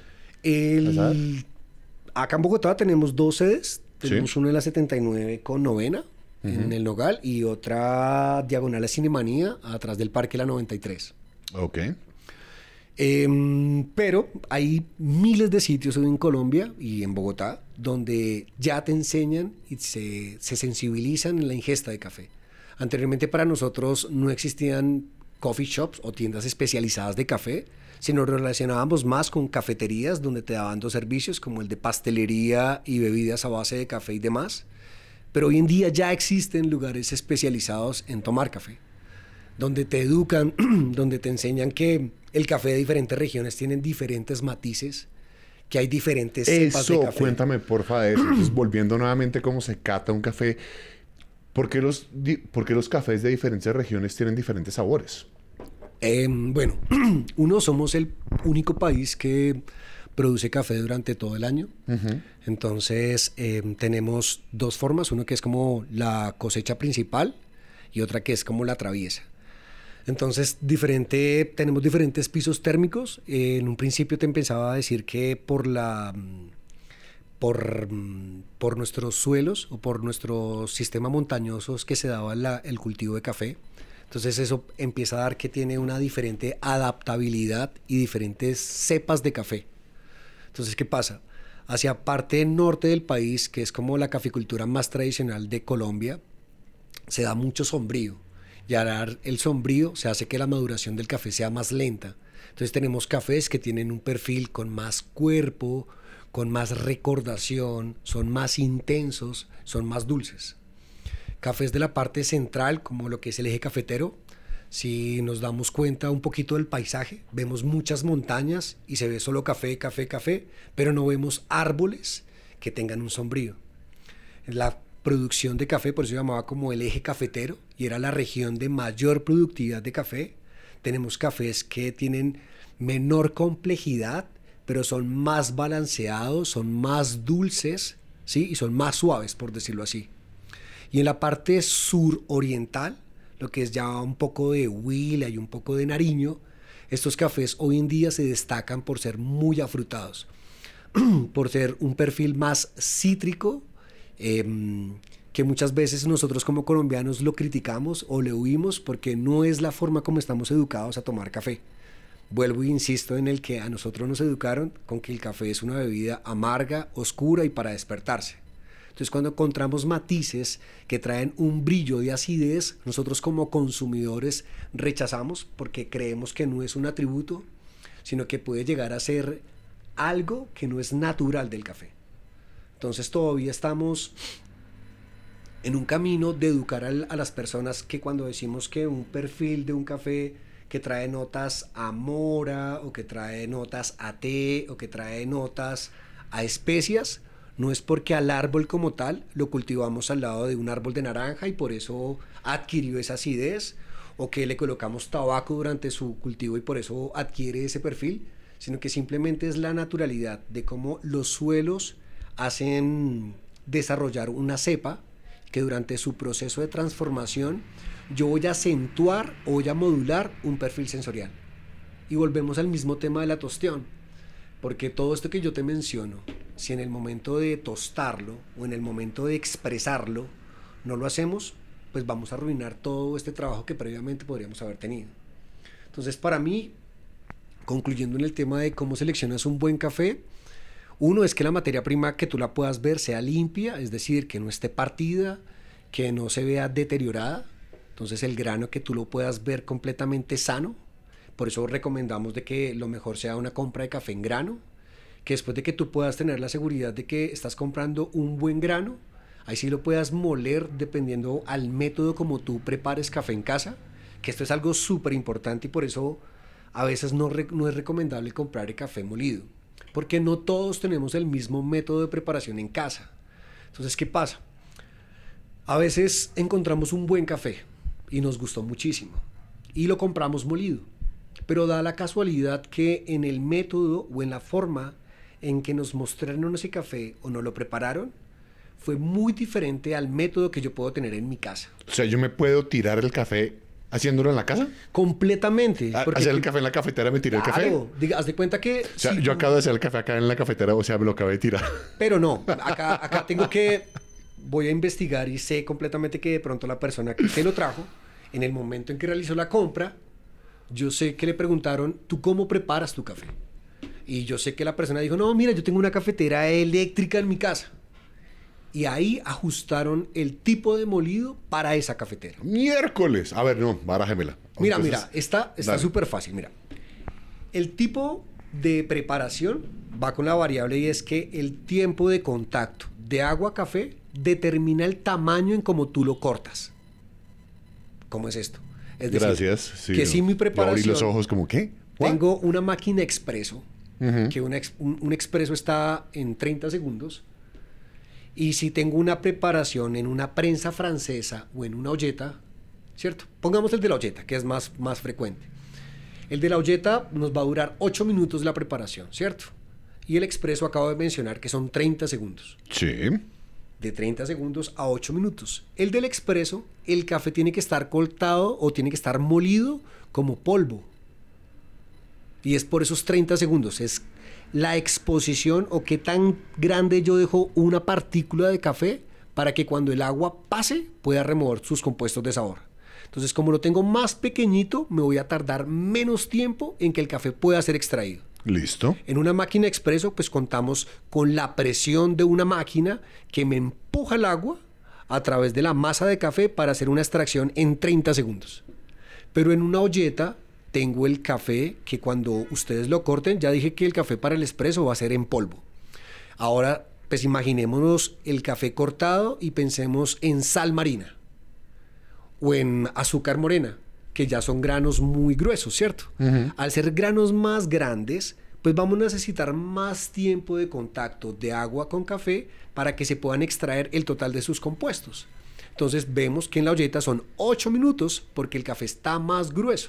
Acá en Bogotá tenemos 2 sedes. Tenemos una en la 79 con Novena, uh-huh, en el Nogal, y otra diagonal a Cinemanía, atrás del Parque La 93. Ok. Pero hay miles de sitios en Colombia y en Bogotá donde ya te enseñan y se sensibilizan en la ingesta de café. Anteriormente para nosotros no existían coffee shops o tiendas especializadas de café, sino relacionábamos más con cafeterías donde te daban dos servicios como el de pastelería y bebidas a base de café y demás. Pero hoy en día ya existen lugares especializados en tomar café, donde te educan, donde te enseñan que el café de diferentes regiones tienen diferentes matices, que hay diferentes cepas de café. Cuéntame porfa de eso. Entonces, volviendo nuevamente cómo se cata un café, ¿por qué los cafés de diferentes regiones tienen diferentes sabores? Bueno, somos el único país que produce café durante todo el año. Uh-huh. Entonces, tenemos dos formas. Uno que es como la cosecha principal y otra que es como la traviesa. Entonces, tenemos diferentes pisos térmicos. En un principio te empezaba a decir que por nuestros suelos o por nuestro sistema montañoso que se daba el cultivo de café. Entonces eso empieza a dar que tiene una diferente adaptabilidad y diferentes cepas de café. Entonces, ¿qué pasa? Hacia parte norte del país, que es como la caficultura más tradicional de Colombia, se da mucho sombrío. Y al dar el sombrío se hace que la maduración del café sea más lenta. Entonces tenemos cafés que tienen un perfil con más cuerpo, con más recordación, son más intensos, son más dulces. Cafés de la parte central, como lo que es el eje cafetero, si nos damos cuenta un poquito del paisaje, vemos muchas montañas y se ve solo café, café, café, pero no vemos árboles que tengan un sombrío. La producción de café, por eso se llamaba como el eje cafetero, y era la región de mayor productividad de café. Tenemos cafés que tienen menor complejidad, pero son más balanceados, son más dulces, ¿sí? Y son más suaves, por decirlo así. Y en la parte suroriental, lo que es ya un poco de Huila y un poco de Nariño, estos cafés hoy en día se destacan por ser muy afrutados, por ser un perfil más cítrico, que muchas veces nosotros como colombianos lo criticamos o le huimos porque no es la forma como estamos educados a tomar café. Vuelvo e insisto en el que a nosotros nos educaron con que el café es una bebida amarga, oscura y para despertarse. Entonces, cuando encontramos matices que traen un brillo de acidez, nosotros como consumidores rechazamos porque creemos que no es un atributo, sino que puede llegar a ser algo que no es natural del café. Entonces, todavía estamos en un camino de educar a las personas que cuando decimos que un perfil de un café que trae notas a mora o que trae notas a té o que trae notas a especias, no es porque al árbol como tal lo cultivamos al lado de un árbol de naranja y por eso adquirió esa acidez, o que le colocamos tabaco durante su cultivo y por eso adquiere ese perfil, sino que simplemente es la naturalidad de cómo los suelos hacen desarrollar una cepa que durante su proceso de transformación yo voy a acentuar o voy a modular un perfil sensorial. Y volvemos al mismo tema de la tostión, porque todo esto que yo te menciono, si en el momento de tostarlo o en el momento de expresarlo no lo hacemos, pues vamos a arruinar todo este trabajo que previamente podríamos haber tenido. Entonces, para mí, concluyendo en el tema de cómo seleccionas un buen café, uno es que la materia prima que tú la puedas ver sea limpia, es decir, que no esté partida, que no se vea deteriorada. Entonces el grano que tú lo puedas ver completamente sano. Por eso recomendamos de que lo mejor sea una compra de café en grano, que después de que tú puedas tener la seguridad de que estás comprando un buen grano, ahí sí lo puedas moler dependiendo al método como tú prepares café en casa, que esto es algo súper importante y por eso a veces no es recomendable comprar el café molido, porque no todos tenemos el mismo método de preparación en casa. Entonces, ¿qué pasa? A veces encontramos un buen café y nos gustó muchísimo y lo compramos molido, pero da la casualidad que en el método o en la forma en que nos mostraron ese café o nos lo prepararon fue muy diferente al método que yo puedo tener en mi casa. O sea, ¿yo me puedo tirar el café haciéndolo en la casa? Completamente. ¿Hacer el café en la cafetera me tiré el café? Diga, haz de cuenta que... O sea, yo acabo de hacer el café acá en la cafetera, o sea, me lo acabé de tirar. Pero no, acá tengo que... Voy a investigar y sé completamente que de pronto la persona que se lo trajo, en el momento en que realizó la compra, yo sé que le preguntaron, ¿tú cómo preparas tu café? Y yo sé que la persona dijo, no, mira, yo tengo una cafetera eléctrica en mi casa. Y ahí ajustaron el tipo de molido para esa cafetera. Miércoles. A ver, no, barájemela. Mira, Entonces, está súper fácil, mira. El tipo de preparación va con la variable y es que el tiempo de contacto de agua a café determina el tamaño en cómo tú lo cortas. ¿Cómo es esto? Es decir, gracias. Sí, que si mi yo preparación... abrí los ojos como, ¿qué? ¿What? Tengo una máquina expreso, que un expreso está en 30 segundos. Y si tengo una preparación en una prensa francesa o en una olleta, ¿cierto? Pongamos el de la olleta, que es más frecuente. El de la olleta nos va a durar 8 minutos la preparación, ¿cierto? Y el expreso acabo de mencionar que son 30 segundos. Sí. De 30 segundos a 8 minutos. El del expreso, el café tiene que estar cortado o tiene que estar molido como polvo. Y es por esos 30 segundos. Es la exposición o qué tan grande yo dejo una partícula de café para que cuando el agua pase pueda remover sus compuestos de sabor. Entonces, como lo tengo más pequeñito, me voy a tardar menos tiempo en que el café pueda ser extraído. Listo. En una máquina expreso, pues contamos con la presión de una máquina que me empuja el agua a través de la masa de café para hacer una extracción en 30 segundos. Pero en una olleta tengo el café que cuando ustedes lo corten, ya dije que el café para el expreso va a ser en polvo. Ahora, pues imaginémonos el café cortado y pensemos en sal marina o en azúcar morena, que ya son granos muy gruesos, ¿cierto? Al ser granos más grandes, pues vamos a necesitar más tiempo de contacto de agua con café para que se puedan extraer el total de sus compuestos. Entonces vemos que en la olleta son 8 minutos porque el café está más grueso.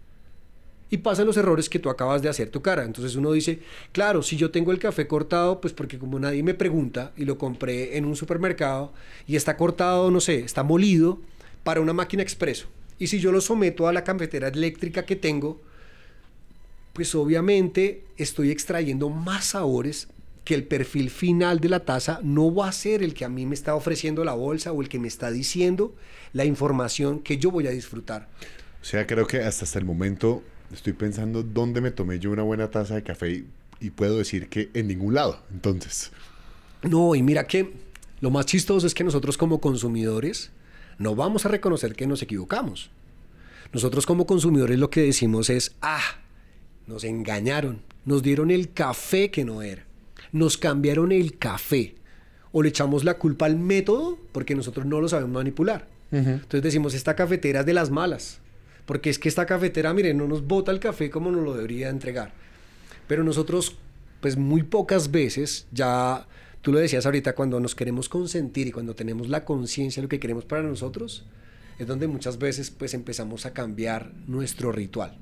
Y pasan los errores que tú acabas de hacer tu cara. Entonces uno dice, claro, si yo tengo el café cortado, pues porque como nadie me pregunta y lo compré en un supermercado y está cortado, no sé, está molido para una máquina expreso. Y si yo lo someto a la cafetera eléctrica que tengo, pues obviamente estoy extrayendo más sabores que el perfil final de la taza no va a ser el que a mí me está ofreciendo la bolsa o el que me está diciendo la información que yo voy a disfrutar. O sea, creo que hasta el momento estoy pensando dónde me tomé yo una buena taza de café y puedo decir que en ningún lado. Entonces, no, y mira que lo más chistoso es que nosotros como consumidores no vamos a reconocer que nos equivocamos. Nosotros como consumidores lo que decimos es, nos engañaron, nos dieron el café que no era, nos cambiaron el café, o le echamos la culpa al método porque nosotros no lo sabemos manipular. Entonces decimos, esta cafetera es de las malas, porque es que esta cafetera, mire, no nos bota el café como nos lo debería entregar. Pero nosotros, pues muy pocas veces, ya tú lo decías ahorita, cuando nos queremos consentir y cuando tenemos la conciencia de lo que queremos para nosotros, es donde muchas veces pues empezamos a cambiar nuestro ritual.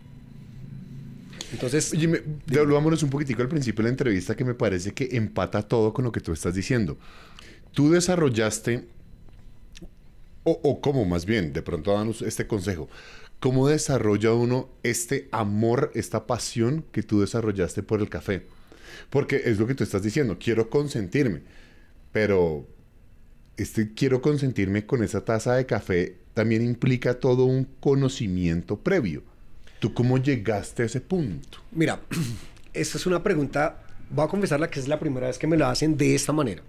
Entonces, oye, devolvámonos un poquitico al principio de la entrevista que me parece que empata todo con lo que tú estás diciendo. Tú desarrollaste, o cómo más bien, de pronto danos este consejo, ¿cómo desarrolla uno este amor, esta pasión que tú desarrollaste por el café? Porque es lo que tú estás diciendo, quiero consentirme, pero quiero consentirme con esa taza de café también implica todo un conocimiento previo. ¿Tú cómo llegaste a ese punto? Mira, esta es una pregunta, voy a confesarla que es la primera vez que me la hacen de esta manera.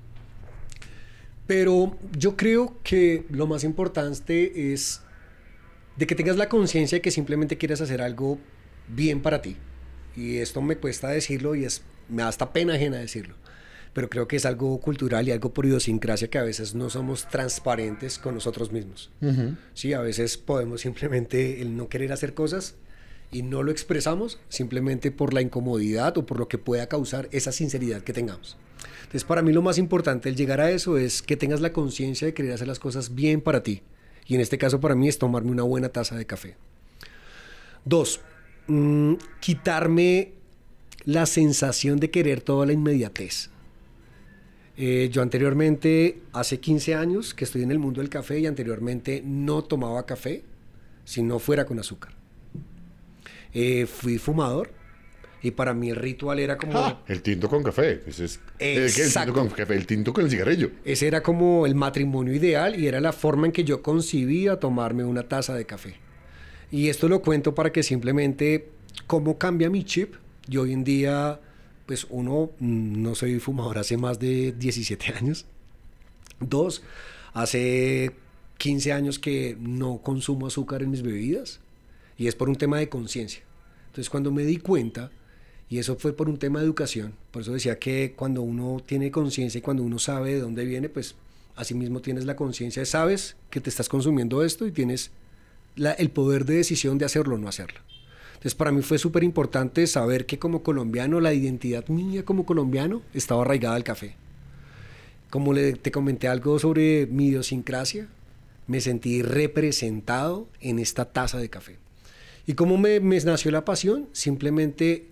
Pero yo creo que lo más importante es de que tengas la conciencia de que simplemente quieres hacer algo bien para ti. Y esto me cuesta decirlo y me da hasta pena ajena decirlo. Pero creo que es algo cultural y algo por idiosincrasia que a veces no somos transparentes con nosotros mismos. Sí, a veces podemos simplemente el no querer hacer cosas y no lo expresamos simplemente por la incomodidad o por lo que pueda causar esa sinceridad que tengamos. Entonces, para mí lo más importante al llegar a eso es que tengas la conciencia de querer hacer las cosas bien para ti. Y en este caso para mí es tomarme una buena taza de café. 2, quitarme la sensación de querer toda la inmediatez. Yo anteriormente, hace 15 años que estoy en el mundo del café y anteriormente no tomaba café si no fuera con azúcar. Fui fumador y para mí el ritual era como... el tinto con café. Ese es, exacto. El tinto con café, el tinto con el cigarrillo. Ese era como el matrimonio ideal y era la forma en que yo concibía tomarme una taza de café. Y esto lo cuento para que simplemente, ¿cómo cambia mi chip? Yo hoy en día, pues uno, no soy fumador hace más de 17 años. Dos, hace 15 años que no consumo azúcar en mis bebidas. Y es por un tema de conciencia. Entonces, cuando me di cuenta, y eso fue por un tema de educación, por eso decía que cuando uno tiene conciencia y cuando uno sabe de dónde viene, pues asimismo tienes la conciencia, sabes que te estás consumiendo esto y tienes el poder de decisión de hacerlo o no hacerlo. Entonces, para mí fue súper importante saber que como colombiano, la identidad mía como colombiano estaba arraigada al café. Como te comenté algo sobre mi idiosincrasia, me sentí representado en esta taza de café. ¿Y cómo me nació la pasión? Simplemente,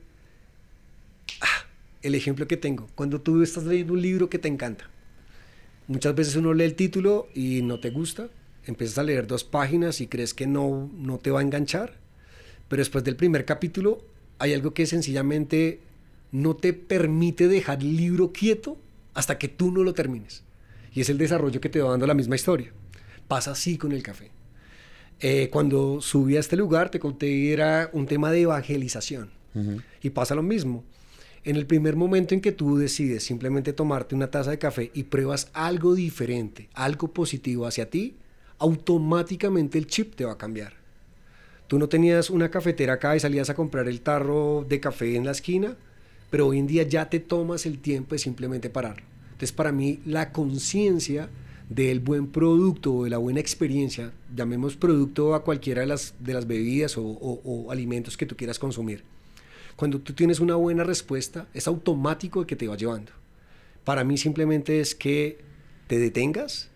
el ejemplo que tengo. Cuando tú estás leyendo un libro que te encanta, muchas veces uno lee el título y no te gusta, empiezas a leer 2 páginas y crees que no te va a enganchar, pero después del primer capítulo hay algo que sencillamente no te permite dejar el libro quieto hasta que tú no lo termines. Y es el desarrollo que te va dando la misma historia. Pasa así con el café. Cuando subí a este lugar, te conté, era un tema de evangelización. Y pasa lo mismo. En el primer momento en que tú decides simplemente tomarte una taza de café y pruebas algo diferente, algo positivo hacia ti, automáticamente el chip te va a cambiar. Tú no tenías una cafetera acá y salías a comprar el tarro de café en la esquina, pero hoy en día ya te tomas el tiempo de simplemente pararlo. Entonces, para mí, la conciencia del buen producto o de la buena experiencia, llamemos producto a cualquiera de las bebidas o alimentos que tú quieras consumir. Cuando tú tienes una buena respuesta, es automático el que te va llevando. Para mí simplemente es que te detengas,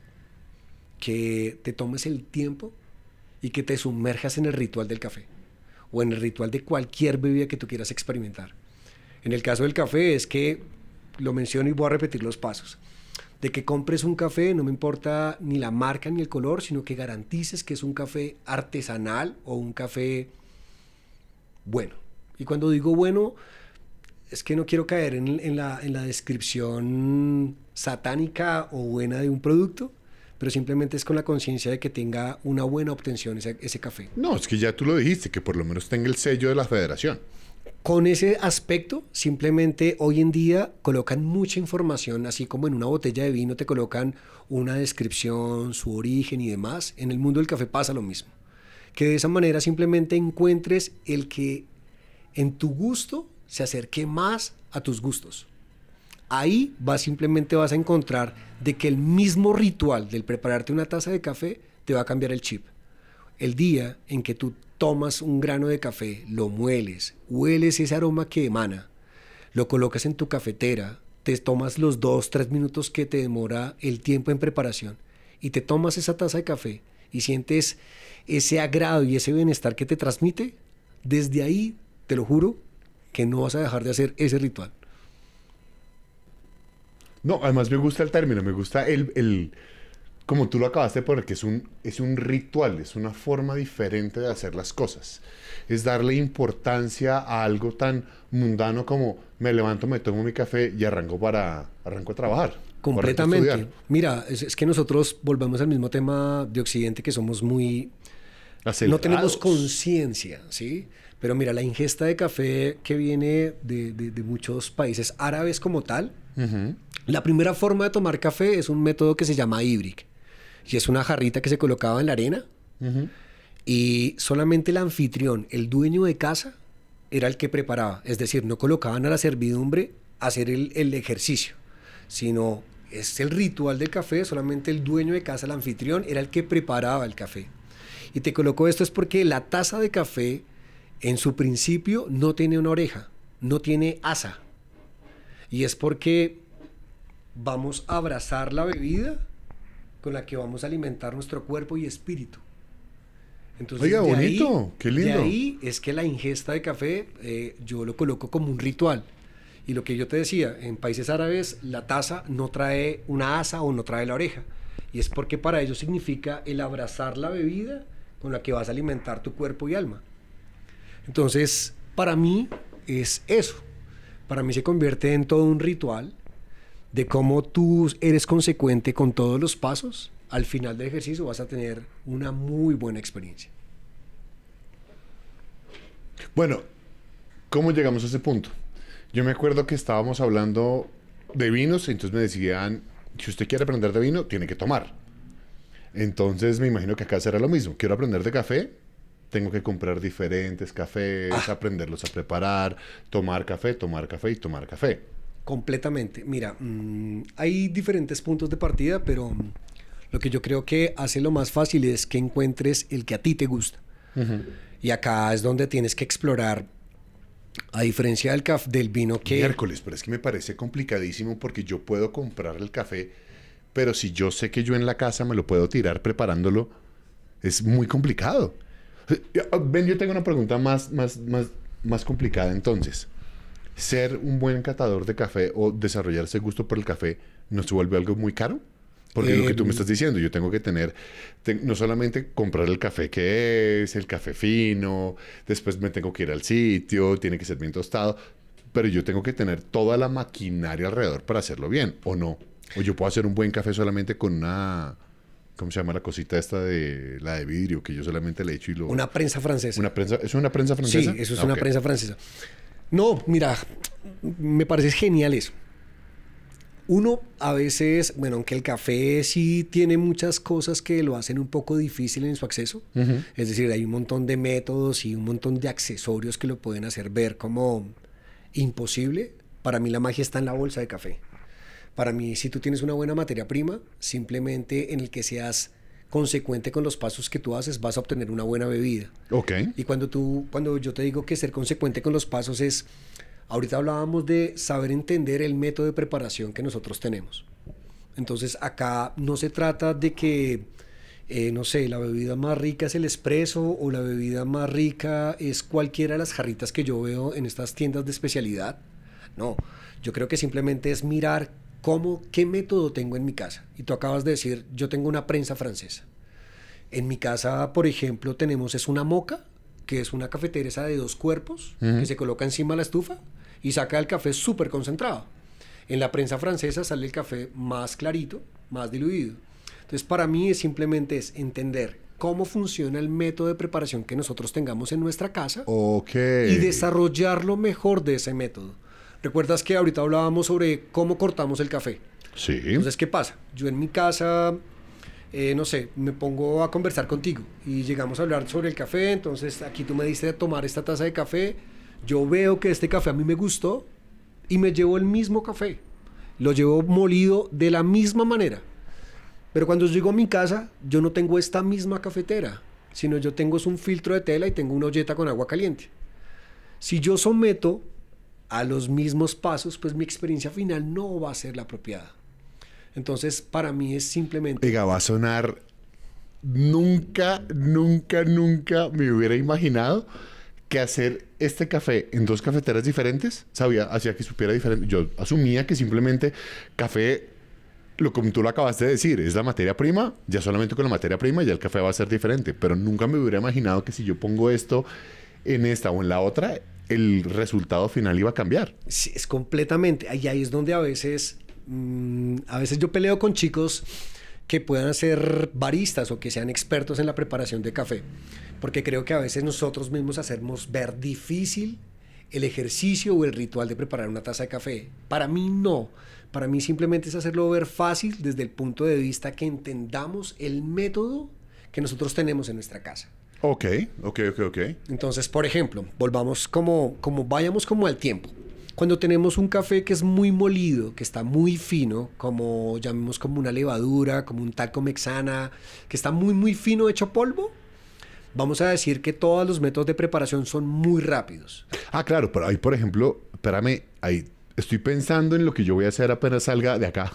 que te tomes el tiempo y que te sumerjas en el ritual del café o en el ritual de cualquier bebida que tú quieras experimentar. En el caso del café es que, lo menciono y voy a repetir los pasos, de que compres un café, no me importa ni la marca ni el color, sino que garantices que es un café artesanal o un café bueno. Y cuando digo bueno, es que no quiero caer en la descripción satánica o buena de un producto, pero simplemente es con la conciencia de que tenga una buena obtención ese café. No, es que ya tú lo dijiste, que por lo menos tenga el sello de la federación. Con ese aspecto, simplemente hoy en día colocan mucha información, así como en una botella de vino te colocan una descripción, su origen y demás. En el mundo del café pasa lo mismo. Que de esa manera simplemente encuentres el que en tu gusto se acerque más a tus gustos. Ahí simplemente vas a encontrar de que el mismo ritual del prepararte una taza de café te va a cambiar el chip. El día en que tú tomas un grano de café, lo mueles, hueles ese aroma que emana, lo colocas en tu cafetera, te tomas los 2-3 minutos que te demora el tiempo en preparación y te tomas esa taza de café y sientes ese agrado y ese bienestar que te transmite, desde ahí, te lo juro, que no vas a dejar de hacer ese ritual. No, además me gusta el término, me gusta el como tú lo acabaste de poner, que es un ritual, es una forma diferente de hacer las cosas. Es darle importancia a algo tan mundano como me levanto, me tomo mi café y arranco a trabajar. Completamente. Mira, es que nosotros volvemos al mismo tema de Occidente, que somos muy... acelerados. No tenemos conciencia, ¿sí? Pero mira, la ingesta de café que viene de muchos países árabes como tal, la primera forma de tomar café es un método que se llama Ibrik. Y es una jarrita que se colocaba en la arena. Y solamente el anfitrión, el dueño de casa, era el que preparaba. Es decir, no colocaban a la servidumbre a hacer el ejercicio, sino es el ritual del café. Solamente el dueño de casa, el anfitrión, era el que preparaba el café. Y te coloco esto es porque la taza de café, en su principio, no tiene una oreja, no tiene asa. Y es porque vamos a abrazar la bebida con la que vamos a alimentar nuestro cuerpo y espíritu. Entonces, oiga, bonito, qué lindo. De ahí es que la ingesta de café yo lo coloco como un ritual. Y lo que yo te decía, en países árabes la taza no trae una asa o no trae la oreja. Y es porque para ellos significa el abrazar la bebida con la que vas a alimentar tu cuerpo y alma. Entonces, para mí es eso. Para mí se convierte en todo un ritual de cómo tú eres consecuente con todos los pasos. Al final del ejercicio vas a tener una muy buena experiencia. Bueno, ¿cómo llegamos a ese punto? Yo me acuerdo que estábamos hablando de vinos, entonces me decían, si usted quiere aprender de vino, tiene que tomar. Entonces me imagino que acá será lo mismo. Quiero aprender de café, tengo que comprar diferentes cafés, aprenderlos a preparar, tomar café y tomar café. Completamente. Mira, hay diferentes puntos de partida, pero lo que yo creo que hace lo más fácil es que encuentres el que a ti te gusta. Uh-huh. Y acá es donde tienes que explorar, a diferencia del vino que... Miércoles, pero es que me parece complicadísimo porque yo puedo comprar el café, pero si yo sé que yo en la casa me lo puedo tirar preparándolo, es muy complicado. Ven, yo tengo una pregunta más complicada entonces. ¿Ser un buen catador de café o desarrollarse gusto por el café no se vuelve algo muy caro? Porque lo que tú me estás diciendo, yo tengo que no solamente comprar el café que es, el café fino, después me tengo que ir al sitio, tiene que ser bien tostado, pero yo tengo que tener toda la maquinaria alrededor para hacerlo bien, ¿o no? O yo puedo hacer un buen café solamente con una... ¿Cómo se llama la cosita esta de la de vidrio que yo solamente le echo y lo... Una prensa francesa. ¿Es una prensa francesa? Sí, eso es una prensa francesa. No, mira, me parece genial eso. Uno, a veces, bueno, aunque el café sí tiene muchas cosas que lo hacen un poco difícil en su acceso, es decir, hay un montón de métodos y un montón de accesorios que lo pueden hacer ver como imposible. Para mí la magia está en la bolsa de café. Para mí, si tú tienes una buena materia prima, simplemente en el que seas consecuente con los pasos que tú haces, vas a obtener una buena bebida. Ok. Y cuando yo te digo que ser consecuente con los pasos es... Ahorita hablábamos de saber entender el método de preparación que nosotros tenemos. Entonces, acá no se trata de que, no sé, la bebida más rica es el espresso o la bebida más rica es cualquiera de las jarritas que yo veo en estas tiendas de especialidad. No, yo creo que simplemente es mirar qué método tengo en mi casa. Y tú acabas de decir, yo tengo una prensa francesa. En mi casa, por ejemplo, es una moka, que es una cafetera esa de 2 cuerpos, que se coloca encima de la estufa y saca el café súper concentrado. En la prensa francesa sale el café más clarito, más diluido. Entonces, para mí simplemente es entender cómo funciona el método de preparación que nosotros tengamos en nuestra casa y desarrollar lo mejor de ese método. ¿Recuerdas que ahorita hablábamos sobre cómo cortamos el café? Sí. Entonces, ¿qué pasa? Yo en mi casa... no sé, me pongo a conversar contigo y llegamos a hablar sobre el café, entonces aquí tú me diste a tomar esta taza de café, yo veo que este café a mí me gustó y me llevo el mismo café, lo llevo molido de la misma manera, pero cuando llego a mi casa yo no tengo esta misma cafetera, sino yo tengo un filtro de tela y tengo una olleta con agua caliente. Si yo someto a los mismos pasos, pues mi experiencia final no va a ser la apropiada. Entonces, para mí es simplemente... Oiga, va a sonar... Nunca me hubiera imaginado que hacer este café en 2 cafeteras diferentes, hacía que supiera diferente. Yo asumía que simplemente café, como tú lo acabaste de decir, es la materia prima, ya solamente con la materia prima ya el café va a ser diferente. Pero nunca me hubiera imaginado que si yo pongo esto en esta o en la otra, el resultado final iba a cambiar. Sí, es completamente... Ahí es donde a veces yo peleo con chicos que puedan ser baristas o que sean expertos en la preparación de café, porque creo que a veces nosotros mismos hacemos ver difícil el ejercicio o el ritual de preparar una taza de café. Para mí no, para mí simplemente es hacerlo ver fácil desde el punto de vista que entendamos el método que nosotros tenemos en nuestra casa. Ok. Entonces, por ejemplo, vayamos como al tiempo. Cuando tenemos un café que es muy molido, que está muy fino, llamemos como una levadura, como un talco mexana, que está muy fino hecho polvo, vamos a decir que todos los métodos de preparación son muy rápidos. Ah, claro, pero ahí, por ejemplo, espérame, ahí estoy pensando en lo que yo voy a hacer apenas salga de acá.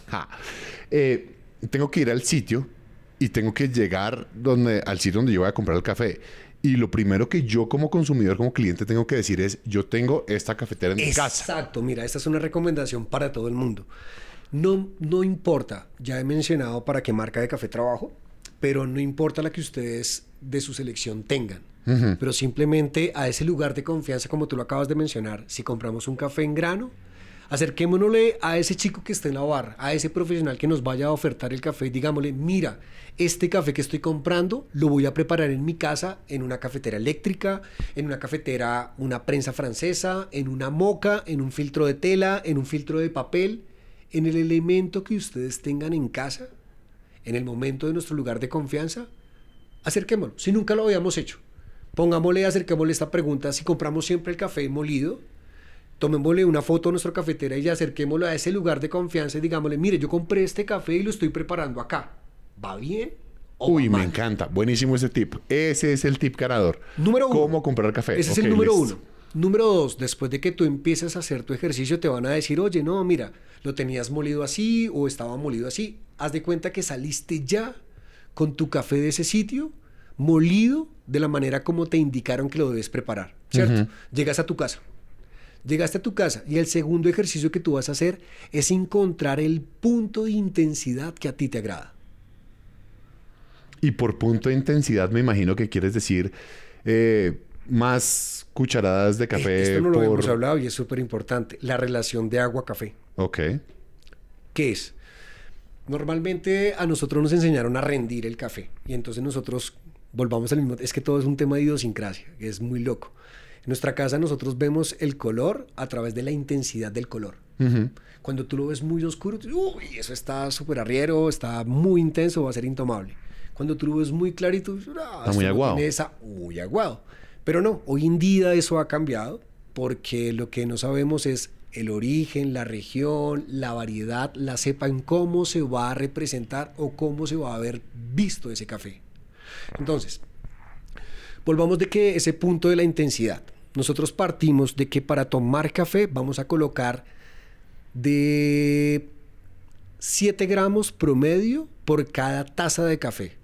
Tengo que ir al sitio y tengo que llegar al sitio donde yo voy a comprar el café. Y lo primero que yo como consumidor, como cliente, tengo que decir es, yo tengo esta cafetera en mi casa. Exacto, mira, esta es una recomendación para todo el mundo. No importa, ya he mencionado para qué marca de café trabajo, pero no importa la que ustedes de su selección tengan. Uh-huh. Pero simplemente a ese lugar de confianza, como tú lo acabas de mencionar, si compramos un café en grano, Acerquémonosle a ese chico que está en la barra, a ese profesional que nos vaya a ofertar el café y digámosle, mira, este café que estoy comprando lo voy a preparar en mi casa, en una cafetera eléctrica, en una cafetera, una prensa francesa, en una moka, en un filtro de tela, en un filtro de papel, en el elemento que ustedes tengan en casa, en el momento de nuestro lugar de confianza. Acerquémoslo, si nunca lo habíamos hecho. Acerquémosle esta pregunta, si compramos siempre el café molido, tomémosle una foto a nuestra cafetera y acerquémoslo a ese lugar de confianza y digámosle, mire, yo compré este café y lo estoy preparando acá. ¿Va bien o Uy, va me mal? encanta. Buenísimo ese tip. Ese es el tip ganador. Número 1. ¿Cómo comprar café? Ese es Ok, el número listo. 1. Número 2, después de que tú empieces a hacer tu ejercicio, te van a decir, oye, no, mira, lo tenías molido así o estaba molido así. Haz de cuenta que saliste ya con tu café de ese sitio, molido de la manera como te indicaron que lo debes preparar, ¿cierto? Llegas a tu casa. Llegaste a tu casa y el segundo ejercicio que tú vas a hacer es encontrar el punto de intensidad que a ti te agrada. Y por punto de intensidad me imagino que quieres decir más cucharadas de café Esto no lo por... hemos hablado y es súper importante. La relación de agua-café. Ok. ¿Qué es? Normalmente a nosotros nos enseñaron a rendir el café y entonces nosotros volvamos al mismo... Es que todo es un tema de idiosincrasia, que es muy loco. En nuestra casa nosotros vemos el color a través de la intensidad del color. Cuando tú lo ves muy oscuro, tú dices, uy, eso está súper arriero, está muy intenso, va a ser intomable. Cuando tú lo ves muy clarito, Está muy aguado. Muy aguado. Pero no, hoy en día eso ha cambiado porque lo que no sabemos es el origen, la región, la variedad, la cepa en cómo se va a representar o cómo se va a ver visto ese café. Entonces, volvamos de que ese punto de la intensidad. Nosotros partimos de que para tomar café vamos a colocar de 7 gramos promedio por cada taza de café.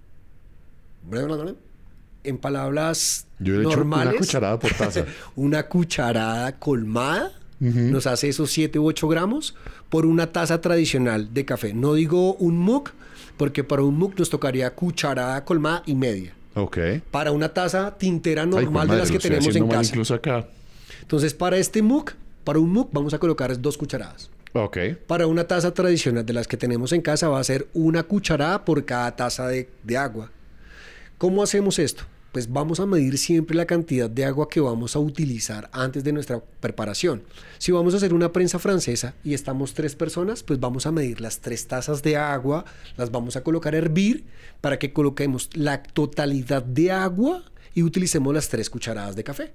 En palabras Yo he hecho normales, una cucharada por taza. una cucharada colmada nos hace esos 7 u 8 gramos por una taza tradicional de café. No digo un mug, porque para un mug nos tocaría cucharada colmada y media. Ok. Para una taza tintera Ay, normal madre, de las lo que estoy tenemos haciendo en mal casa. incluso acá. Entonces, para un mug vamos a colocar 2 cucharadas. Ok. Para una taza tradicional de las que tenemos en casa va a ser una cucharada por cada taza de agua. ¿Cómo hacemos esto? Pues vamos a medir siempre la cantidad de agua que vamos a utilizar antes de nuestra preparación. Si vamos a hacer una prensa francesa y estamos 3 personas, pues vamos a medir las 3 tazas de agua, las vamos a colocar a hervir para que coloquemos la totalidad de agua y utilicemos las 3 cucharadas de café.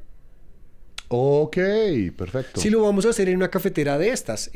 Ok, perfecto. Si lo vamos a hacer en una cafetera de estas,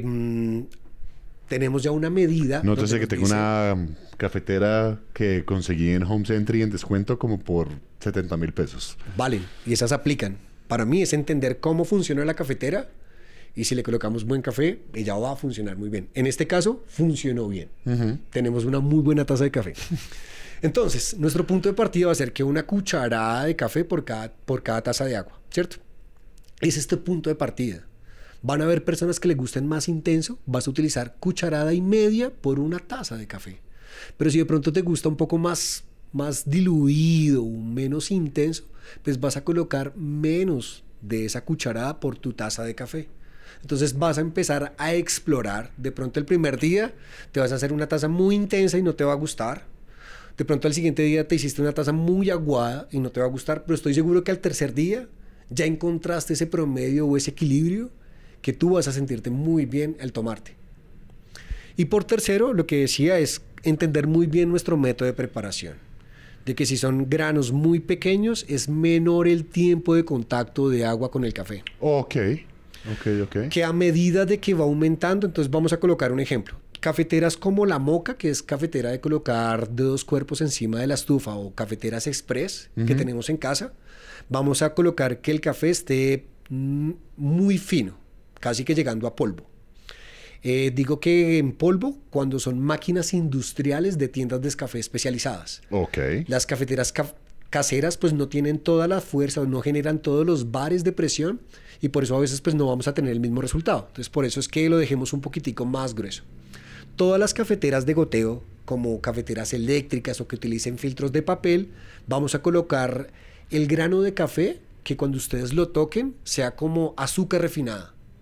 tenemos ya una medida. Nótese donde que nos tengo dice- una cafetera que conseguí en Home Century en descuento como por 70,000 pesos. Valen, y esas aplican. Para mí es entender cómo funciona la cafetera y si le colocamos buen café, ella va a funcionar muy bien. En este caso, funcionó bien. Tenemos una muy buena taza de café. Entonces, nuestro punto de partida va a ser que una cucharada de café por cada taza de agua, ¿cierto? Es este punto de partida. Van a haber personas que les gusten más intenso, vas a utilizar cucharada y media por una taza de café. Pero si de pronto te gusta un poco más diluido, menos intenso, pues vas a colocar menos de esa cucharada por tu taza de café. Entonces vas a empezar a explorar. De pronto el primer día te vas a hacer una taza muy intensa y no te va a gustar. De pronto al siguiente día te hiciste una taza muy aguada y no te va a gustar, pero estoy seguro que al tercer día ya encontraste ese promedio o ese equilibrio que tú vas a sentirte muy bien al tomarte. Y por tercero, lo que decía es entender muy bien nuestro método de preparación. De que si son granos muy pequeños, es menor el tiempo de contacto de agua con el café. Ok. Que a medida de que va aumentando, entonces vamos a colocar un ejemplo. Cafeteras como la Moka, que es cafetera de colocar de 2 cuerpos encima de la estufa, o cafeteras express que tenemos en casa, vamos a colocar que el café esté muy fino, casi que llegando a polvo. Digo que en polvo cuando son máquinas industriales de tiendas de café especializadas. Ok. Las cafeteras caseras pues no tienen toda la fuerza o no generan todos los bares de presión y por eso a veces pues no vamos a tener el mismo resultado. Entonces por eso es que lo dejemos un poquitico más grueso. Todas las cafeteras de goteo, como cafeteras eléctricas o que utilicen filtros de papel, vamos a colocar el grano de café que cuando ustedes lo toquen sea como azúcar refinada.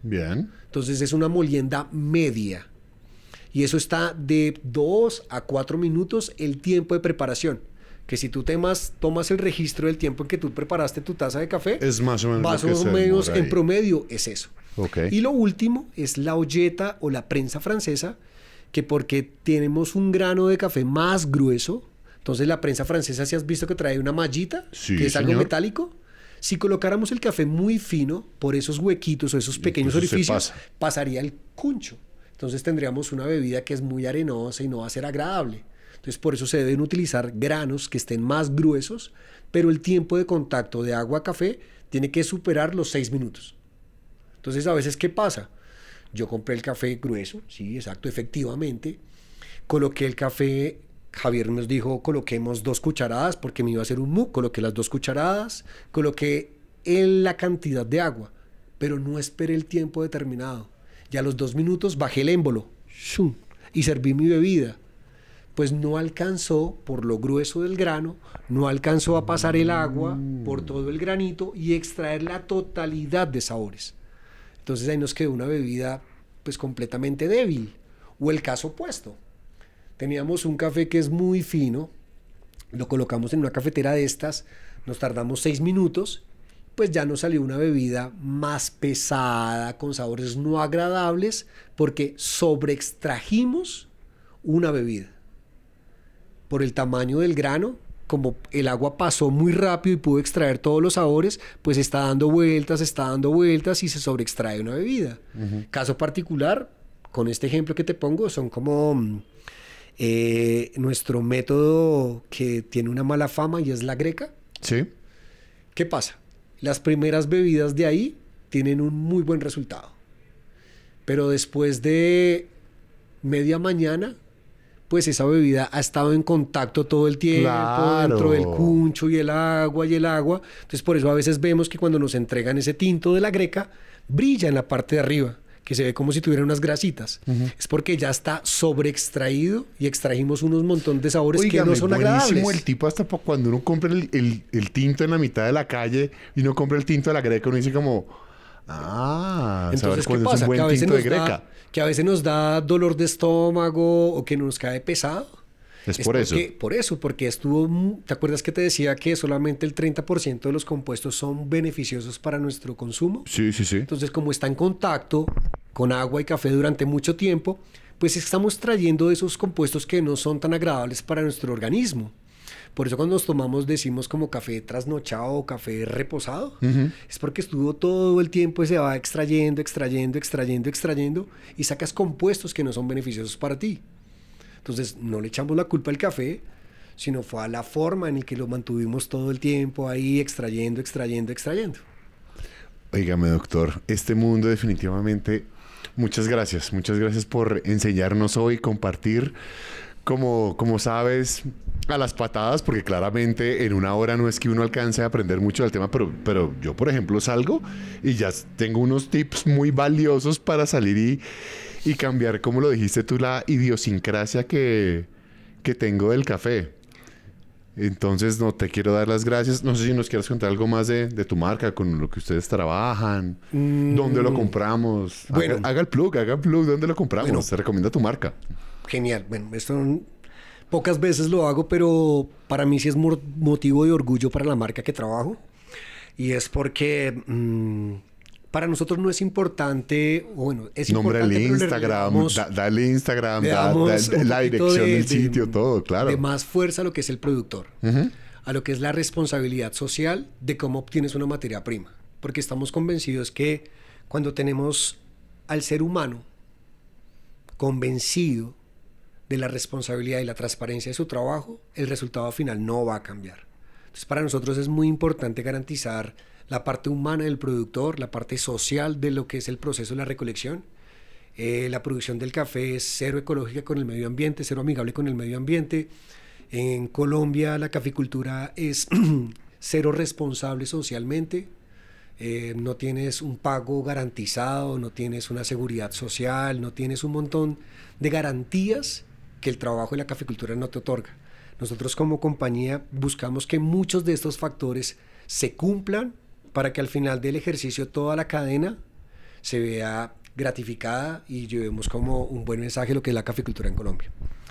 Bien. Entonces es una molienda media. Y eso está de 2 a 4 minutos el tiempo de preparación. Que si tú tomas el registro del tiempo en que tú preparaste tu taza de café, es más o menos, más o menos en promedio es eso. Okay. Y lo último es la olleta o la prensa francesa, que porque tenemos un grano de café más grueso, entonces la prensa francesa, si has visto que trae una mallita, sí, que es algo señor. metálico, si colocáramos el café muy fino por esos huequitos o esos pequeños orificios, pasaría el cuncho. Entonces tendríamos una bebida que es muy arenosa y no va a ser agradable. Entonces por eso se deben utilizar granos que estén más gruesos, pero el tiempo de contacto de agua a café tiene que superar los 6 minutos. Entonces a veces, ¿qué pasa? Yo compré el café grueso, sí, exacto, efectivamente. Coloqué el café, Javier nos dijo, coloquemos 2 cucharadas porque me iba a hacer un mousse. Coloqué las 2 cucharadas, coloqué la cantidad de agua, pero no esperé el tiempo determinado. Y a los 2 minutos bajé el émbolo ¡shum! Y serví mi bebida. Pues no alcanzó, por lo grueso del grano, no alcanzó a pasar el agua por todo el granito y extraer la totalidad de sabores. Entonces ahí nos quedó una bebida pues completamente débil. O el caso opuesto. Teníamos un café que es muy fino, lo colocamos en una cafetera de estas, nos tardamos 6 minutos, pues ya nos salió una bebida más pesada, con sabores no agradables, porque sobreextrajimos una bebida. Por el tamaño del grano, como el agua pasó muy rápido y pudo extraer todos los sabores, pues está dando vueltas y se sobreextrae una bebida. Uh-huh. Caso particular, con este ejemplo que te pongo, son como nuestro método que tiene una mala fama y es la greca. Sí. ¿Qué pasa? Las primeras bebidas de ahí tienen un muy buen resultado. Pero después de media mañana, pues esa bebida ha estado en contacto todo el tiempo, dentro del cuncho y el agua. Entonces por eso a veces vemos que cuando nos entregan ese tinto de la greca, brilla en la parte de arriba, que se ve como si tuviera unas grasitas. Uh-huh. Es porque ya está sobreextraído y extrajimos unos montón de sabores que no son agradables. El tipo hasta cuando uno compra el tinto en la mitad de la calle y uno compra el tinto de la greca, uno dice como... entonces, ¿qué pasa? Que a veces nos da dolor de estómago o que nos cae pesado. Es por eso. Porque ¿te acuerdas que te decía que solamente el 30% de los compuestos son beneficiosos para nuestro consumo? Sí. Entonces, como está en contacto con agua y café durante mucho tiempo, pues estamos trayendo esos compuestos que no son tan agradables para nuestro organismo. Por eso cuando nos tomamos decimos como café trasnochado o café reposado. Uh-huh. Es porque estuvo todo el tiempo y se va extrayendo y sacas compuestos que no son beneficiosos para ti. Entonces no le echamos la culpa al café, sino fue a la forma en la que lo mantuvimos todo el tiempo ahí extrayendo. Óigame, doctor, este mundo definitivamente... Muchas gracias por enseñarnos hoy, compartir. Como sabes, a las patadas, porque claramente en una hora no es que uno alcance a aprender mucho del tema, pero yo, por ejemplo, salgo y ya tengo unos tips muy valiosos para salir y cambiar, como lo dijiste tú, la idiosincrasia que tengo del café. Entonces, no, te quiero dar las gracias. No sé si nos quieres contar algo más de tu marca, con lo que ustedes trabajan, dónde lo compramos. Bueno, haga el plug, dónde lo compramos. Bueno, se recomienda tu marca. Genial. Bueno, esto pocas veces lo hago, pero para mí sí es motivo de orgullo para la marca que trabajo. Y es porque para nosotros no es importante, es nombrale importante... Instagram, dale Instagram, dale la dirección del sitio, todo, claro. De más fuerza a lo que es el productor, uh-huh, a lo que es la responsabilidad social de cómo obtienes una materia prima. Porque estamos convencidos que cuando tenemos al ser humano convencido de la responsabilidad y la transparencia de su trabajo, el resultado final no va a cambiar. Entonces, para nosotros es muy importante garantizar la parte humana del productor, la parte social de lo que es el proceso de la recolección. La producción del café es cero ecológica con el medio ambiente, cero amigable con el medio ambiente. En Colombia la caficultura es cero responsable socialmente. No tienes un pago garantizado, no tienes una seguridad social, no tienes un montón de garantías que el trabajo de la caficultura no te otorga. Nosotros como compañía buscamos que muchos de estos factores se cumplan para que al final del ejercicio toda la cadena se vea gratificada y llevemos como un buen mensaje de lo que es la caficultura en Colombia.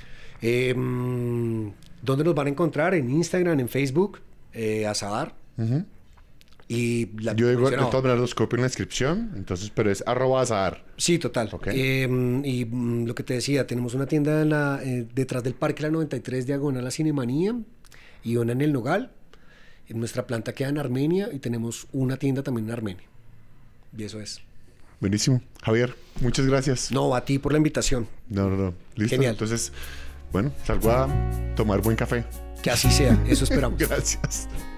¿Dónde nos van a encontrar? En Instagram, en Facebook, Azahar. Ujú. Y Yo digo, de todas maneras los copio en la descripción, entonces, pero es @Azahar. Sí, total. Ok. Lo que te decía, tenemos una tienda detrás del Parque La 93, diagonal a Cinemanía, y una en El Nogal. Nuestra planta queda en Armenia y tenemos una tienda también en Armenia. Y eso es. Buenísimo. Javier, muchas gracias. No, a ti por la invitación. No. Listo. Genial. Entonces, bueno, salgo a tomar buen café. Que así sea, eso esperamos. Gracias.